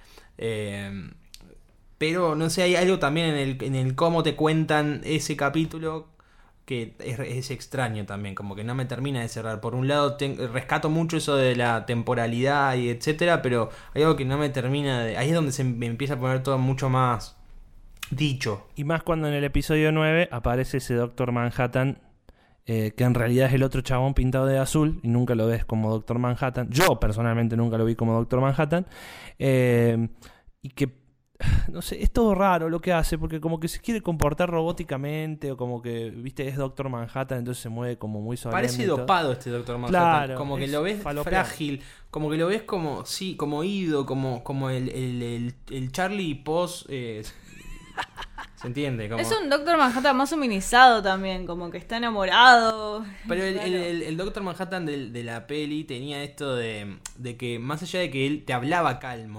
Pero no sé, hay algo también en el cómo te cuentan ese capítulo que es extraño también, como que no me termina de cerrar. Por un lado rescato mucho eso de la temporalidad y etcétera, pero hay algo que no me termina de... Ahí es donde me empieza a poner todo mucho más dicho. Y más cuando en el episodio 9 aparece ese Doctor Manhattan, que en realidad es el otro chabón pintado de azul, y nunca lo ves como Doctor Manhattan. Yo personalmente nunca lo vi como Doctor Manhattan. Y que, no sé, es todo raro lo que hace, porque como que se quiere comportar robóticamente, o como que, viste, es Doctor Manhattan, entonces se mueve como muy solemne. Parece y todo. dopado este Doctor Manhattan. Claro, como que es lo ves falopeado. frágil, como que lo ves como ido, como el Charlie post... ¿se entiende? Como... Es un Doctor Manhattan más humanizado también, como que está enamorado. Pero Claro. el Doctor Manhattan de la peli tenía esto de que más allá de que él te hablaba calmo,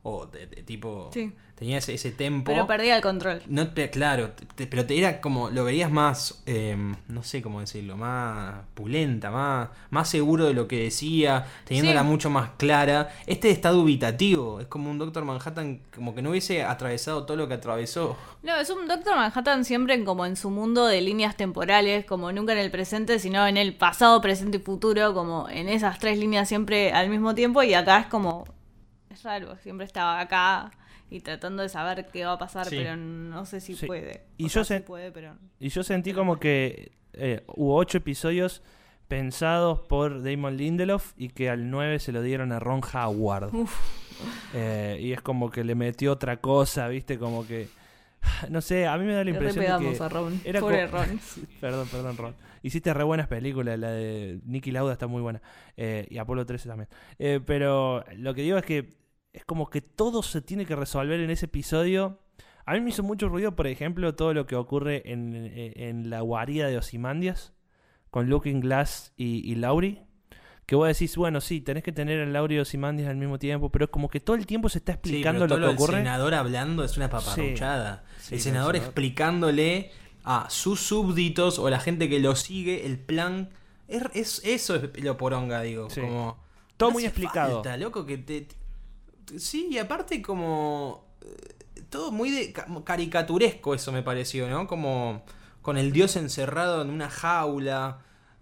o tipo... Sí. Tenía ese tempo. Pero perdía el control. No, claro, pero era como, lo verías más, no sé cómo decirlo, más pulenta, más seguro de lo que decía, teniéndola mucho más clara. Este está dubitativo, es como un Doctor Manhattan, como que no hubiese atravesado todo lo que atravesó. No, es un Doctor Manhattan siempre como en su mundo de líneas temporales, como nunca en el presente, sino en el pasado, presente y futuro, como en esas 3 líneas siempre al mismo tiempo, y acá es como, es raro, siempre estaba acá y tratando de saber qué va a pasar, pero no sé si puede. Y sí puede, pero... Y yo sentí como que hubo 8 episodios pensados por Damon Lindelof y que al 9 se lo dieron a Ron Howard. Y es como que le metió otra cosa, ¿viste? Como que... No sé, a mí me da la impresión de que... a Ron. Era Pobre Ron. Perdón, Ron. Hiciste re buenas películas, la de Niki Lauda está muy buena. Y Apolo 13 también. Pero lo que digo es que es como que todo se tiene que resolver en ese episodio. A mí me hizo mucho ruido, por ejemplo, todo lo que ocurre en la guarida de Ozymandias con Looking Glass y Laurie. Que vos decís, bueno, sí, tenés que tener a Laurie y Ozymandias al mismo tiempo, pero es como que todo el tiempo se está explicando lo que ocurre. El senador hablando es una paparruchada. Sí, el senador explicándole a sus súbditos o a la gente que lo sigue el plan. Eso es lo poronga, digo. Sí. Como, todo no muy hace explicado. Falta, loco, sí, y aparte como... todo muy caricaturesco eso me pareció, ¿no? Como con el dios encerrado en una jaula.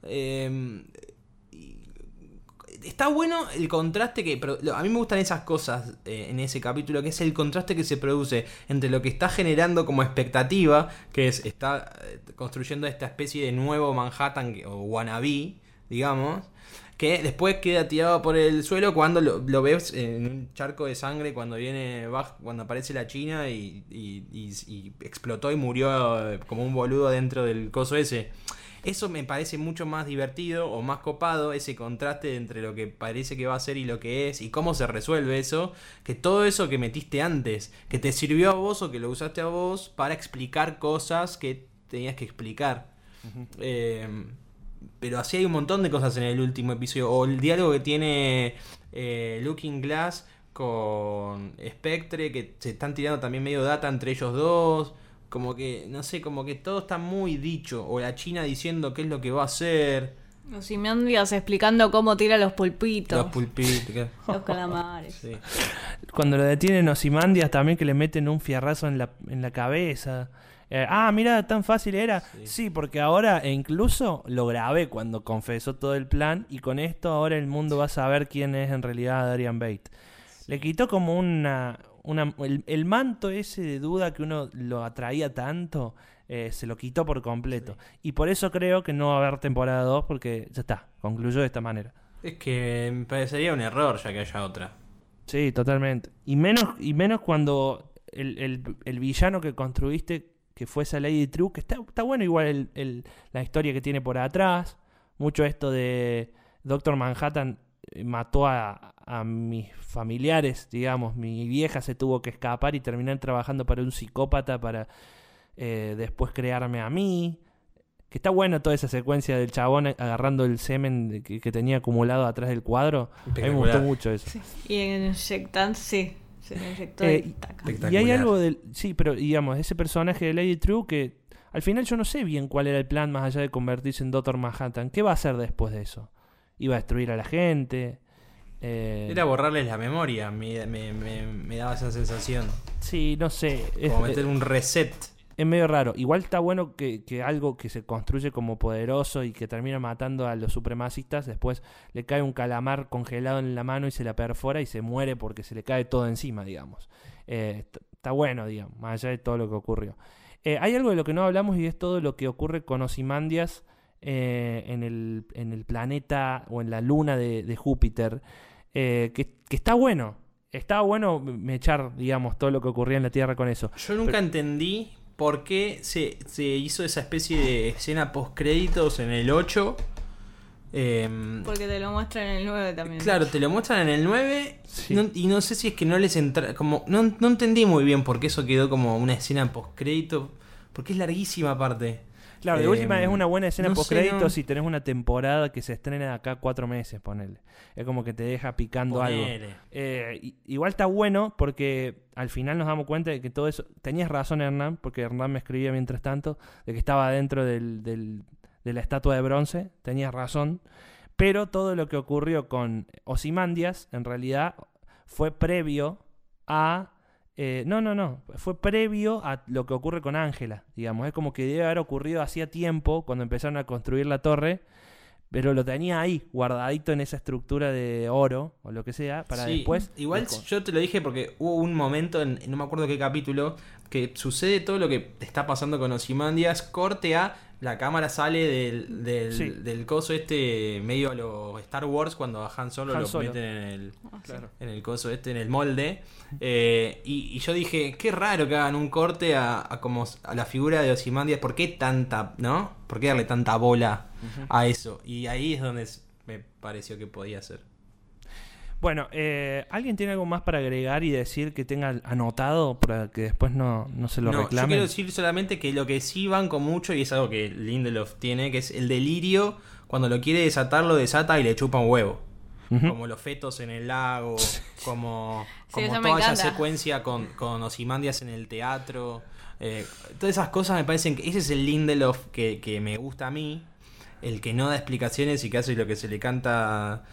Está bueno el contraste pero a mí me gustan esas cosas en ese capítulo, que es el contraste que se produce entre lo que está generando como expectativa, que está construyendo esta especie de nuevo Manhattan o wannabe, digamos, que después queda tirado por el suelo cuando lo ves en un charco de sangre cuando cuando aparece la China y explotó y murió como un boludo dentro del coso ese. Eso me parece mucho más divertido o más copado, ese contraste entre lo que parece que va a ser y lo que es, y cómo se resuelve eso, que todo eso que metiste antes, que te sirvió a vos o que lo usaste a vos para explicar cosas que tenías que explicar. Pero así hay un montón de cosas en el último episodio, o el diálogo que tiene Looking Glass con Spectre, que se están tirando también medio data entre ellos dos. Como que, no sé, como que todo está muy dicho. O la China diciendo qué es lo que va a hacer. Ozymandias explicando cómo tira los pulpitos. Los pulpitos. Los calamares. Sí. Cuando lo detienen Ozymandias también, que le meten un fierrazo en la cabeza. Mira, tan fácil era. Sí, porque ahora, e incluso lo grabé cuando confesó todo el plan. Y con esto ahora el mundo va a saber quién es en realidad Darian Bate. Le quitó como el manto ese de duda que uno lo atraía tanto, se lo quitó por completo. Y por eso creo que no va a haber temporada 2, porque ya está, concluyó de esta manera. Es que me parecería un error ya que haya otra. Sí, totalmente. Y menos cuando el villano que construiste, que fue esa Lady True, que está bueno igual la historia que tiene por atrás. Mucho esto de Doctor Manhattan mató a mis familiares, digamos. Mi vieja se tuvo que escapar y terminar trabajando para un psicópata para después crearme a mí. Que está bueno toda esa secuencia del chabón agarrando el semen que tenía acumulado atrás del cuadro. A mí me gustó mucho eso. Sí. Y inyectando, sí, se le inyectó y hay algo del... Sí, pero digamos, ese personaje de Lady True que al final yo no sé bien cuál era el plan más allá de convertirse en Dr. Manhattan. ¿Qué va a hacer después de eso? ¿Iba a destruir a la gente? Era borrarles la memoria, me daba esa sensación. Sí, no sé. Como meter un reset. Es medio raro. Igual está bueno que algo que se construye como poderoso y que termina matando a los supremacistas, después le cae un calamar congelado en la mano y se la perfora y se muere porque se le cae todo encima, digamos. Está bueno, digamos, más allá de todo lo que ocurrió. Hay algo de lo que no hablamos y es todo lo que ocurre con Ozymandias en el planeta o en la luna de Júpiter, que está bueno. Estaba bueno echar, digamos, todo lo que ocurría en la Tierra con eso. Yo nunca entendí por qué se hizo esa especie de escena post-créditos en el 8. Porque te lo muestran en el 9 también. Claro, te lo muestran en el 9. Sí. Y no sé si es que no les entra. Como, no entendí muy bien por qué eso quedó como una escena post-crédito. Porque es larguísima aparte. Claro, de última es una buena escena no post sé, créditos no. si tenés una temporada que se estrena de acá 4 meses, ponele. Es como que te deja picando Ponele. algo. Igual está bueno porque al final nos damos cuenta de que todo eso... Tenías razón, Hernán, porque Hernán me escribía mientras tanto, de que estaba dentro de la estatua de bronce. Tenías razón. Pero todo lo que ocurrió con Ozymandias, en realidad, fue previo a... no. Fue previo a lo que ocurre con Ángela, digamos. Es como que debe haber ocurrido hacía tiempo, cuando empezaron a construir la torre, pero lo tenía ahí, guardadito en esa estructura de oro, o lo que sea, para Sí, después... igual yo te lo dije porque hubo un momento, no me acuerdo qué capítulo, que sucede todo lo que te está pasando con Ozymandias, corte a... La cámara sale del coso medio a lo Star Wars, cuando a Han Solo lo meten en el coso en el molde. Y yo dije, qué raro que hagan un corte a la figura de Ozymandias. ¿Por qué tanta, no? ¿Por qué darle tanta bola a eso? Y ahí es donde me pareció que podía ser. Bueno, ¿alguien tiene algo más para agregar y decir que tenga anotado para que después no se lo reclamen? Yo quiero decir solamente que lo que sí banco mucho, y es algo que Lindelof tiene, que es el delirio. Cuando lo quiere desatar, lo desata y le chupa un huevo. Como los fetos en el lago, como toda esa secuencia con Ozymandias en el teatro. Todas esas cosas me parecen que ese es el Lindelof que me gusta a mí. El que no da explicaciones y que hace lo que se le canta...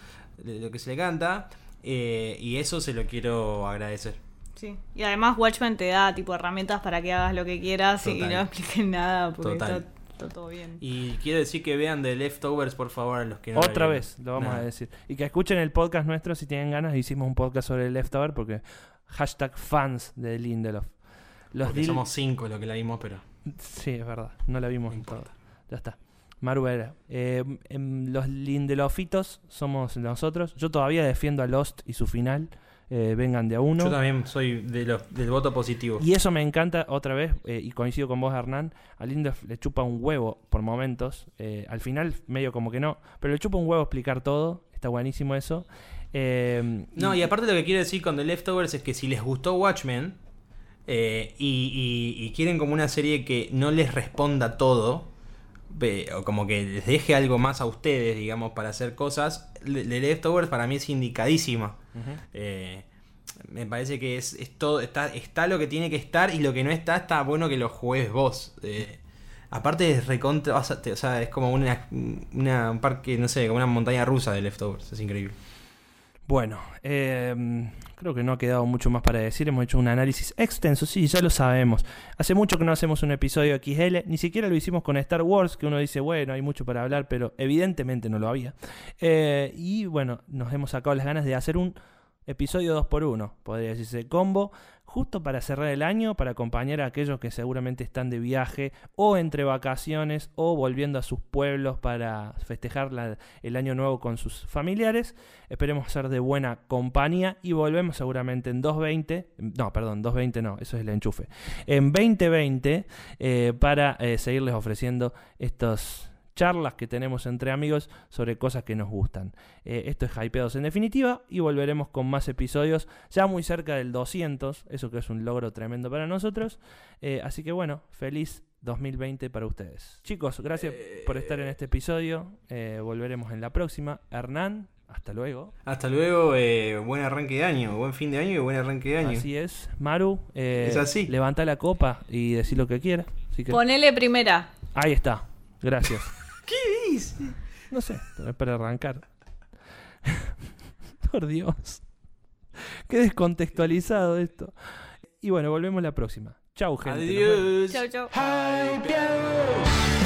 y eso se lo quiero agradecer. Sí. Y además Watchmen te da tipo herramientas para que hagas lo que quieras. Total. Y no expliques nada porque Total. está todo bien. Y quiero decir que vean The Leftovers, por favor, a los que no Otra lo vez lo vamos a decir. Y que escuchen el podcast nuestro si tienen ganas. Hicimos un podcast sobre el Leftover porque #fans de Lindelof. Porque somos 5 los que la vimos, pero... Sí, es verdad. No la vimos No en todo. importa. Ya está. Maru era. Los Lindelofitos somos nosotros. Yo todavía defiendo a Lost y su final. Vengan de a uno. Yo también soy del voto positivo. Y eso me encanta otra vez, y coincido con vos, Hernán. A Lindelof le chupa un huevo por momentos. Al final, medio como que no. Pero le chupa un huevo explicar todo. Está buenísimo eso. Y aparte lo que quiero decir con The Leftovers es que si les gustó Watchmen y quieren como una serie que no les responda todo, o como que les deje algo más a ustedes, digamos, para hacer cosas, The Leftovers para mí es indicadísima. Me parece que es todo, está lo que tiene que estar, y lo que no está bueno que lo juegues vos. Aparte es recontra, o sea, es como un parque, no sé, como una montaña rusa de Leftovers, es increíble. Bueno, creo que no ha quedado mucho más para decir. Hemos hecho un análisis extenso, sí, ya lo sabemos. Hace mucho que no hacemos un episodio XL, ni siquiera lo hicimos con Star Wars, que uno dice, bueno, hay mucho para hablar, pero evidentemente no lo había. Y bueno, nos hemos sacado las ganas de hacer un episodio 2x1, podría decirse combo, justo para cerrar el año, para acompañar a aquellos que seguramente están de viaje o entre vacaciones o volviendo a sus pueblos para festejar el año nuevo con sus familiares. Esperemos ser de buena compañía y volvemos seguramente en 2020 no, eso es el enchufe. En 2020 para seguirles ofreciendo estos charlas que tenemos entre amigos sobre cosas que nos gustan. Esto es Hypeados en definitiva, y volveremos con más episodios ya muy cerca del 200, eso que es un logro tremendo para nosotros. Así que bueno, feliz 2020 para ustedes. Chicos, gracias por estar en este episodio. Volveremos en la próxima. Hernán, hasta luego. Hasta luego, buen arranque de año, buen fin de año y buen arranque de año. Así es. Maru, es así. Levanta la copa y decí lo que quieras. Ponele primera. Ahí está. Gracias. ¿Qué dices? No sé, es para arrancar. Por Dios. Qué descontextualizado esto. Y bueno, volvemos la próxima. Chau, gente. Adiós. Chau, chau. Hypeados.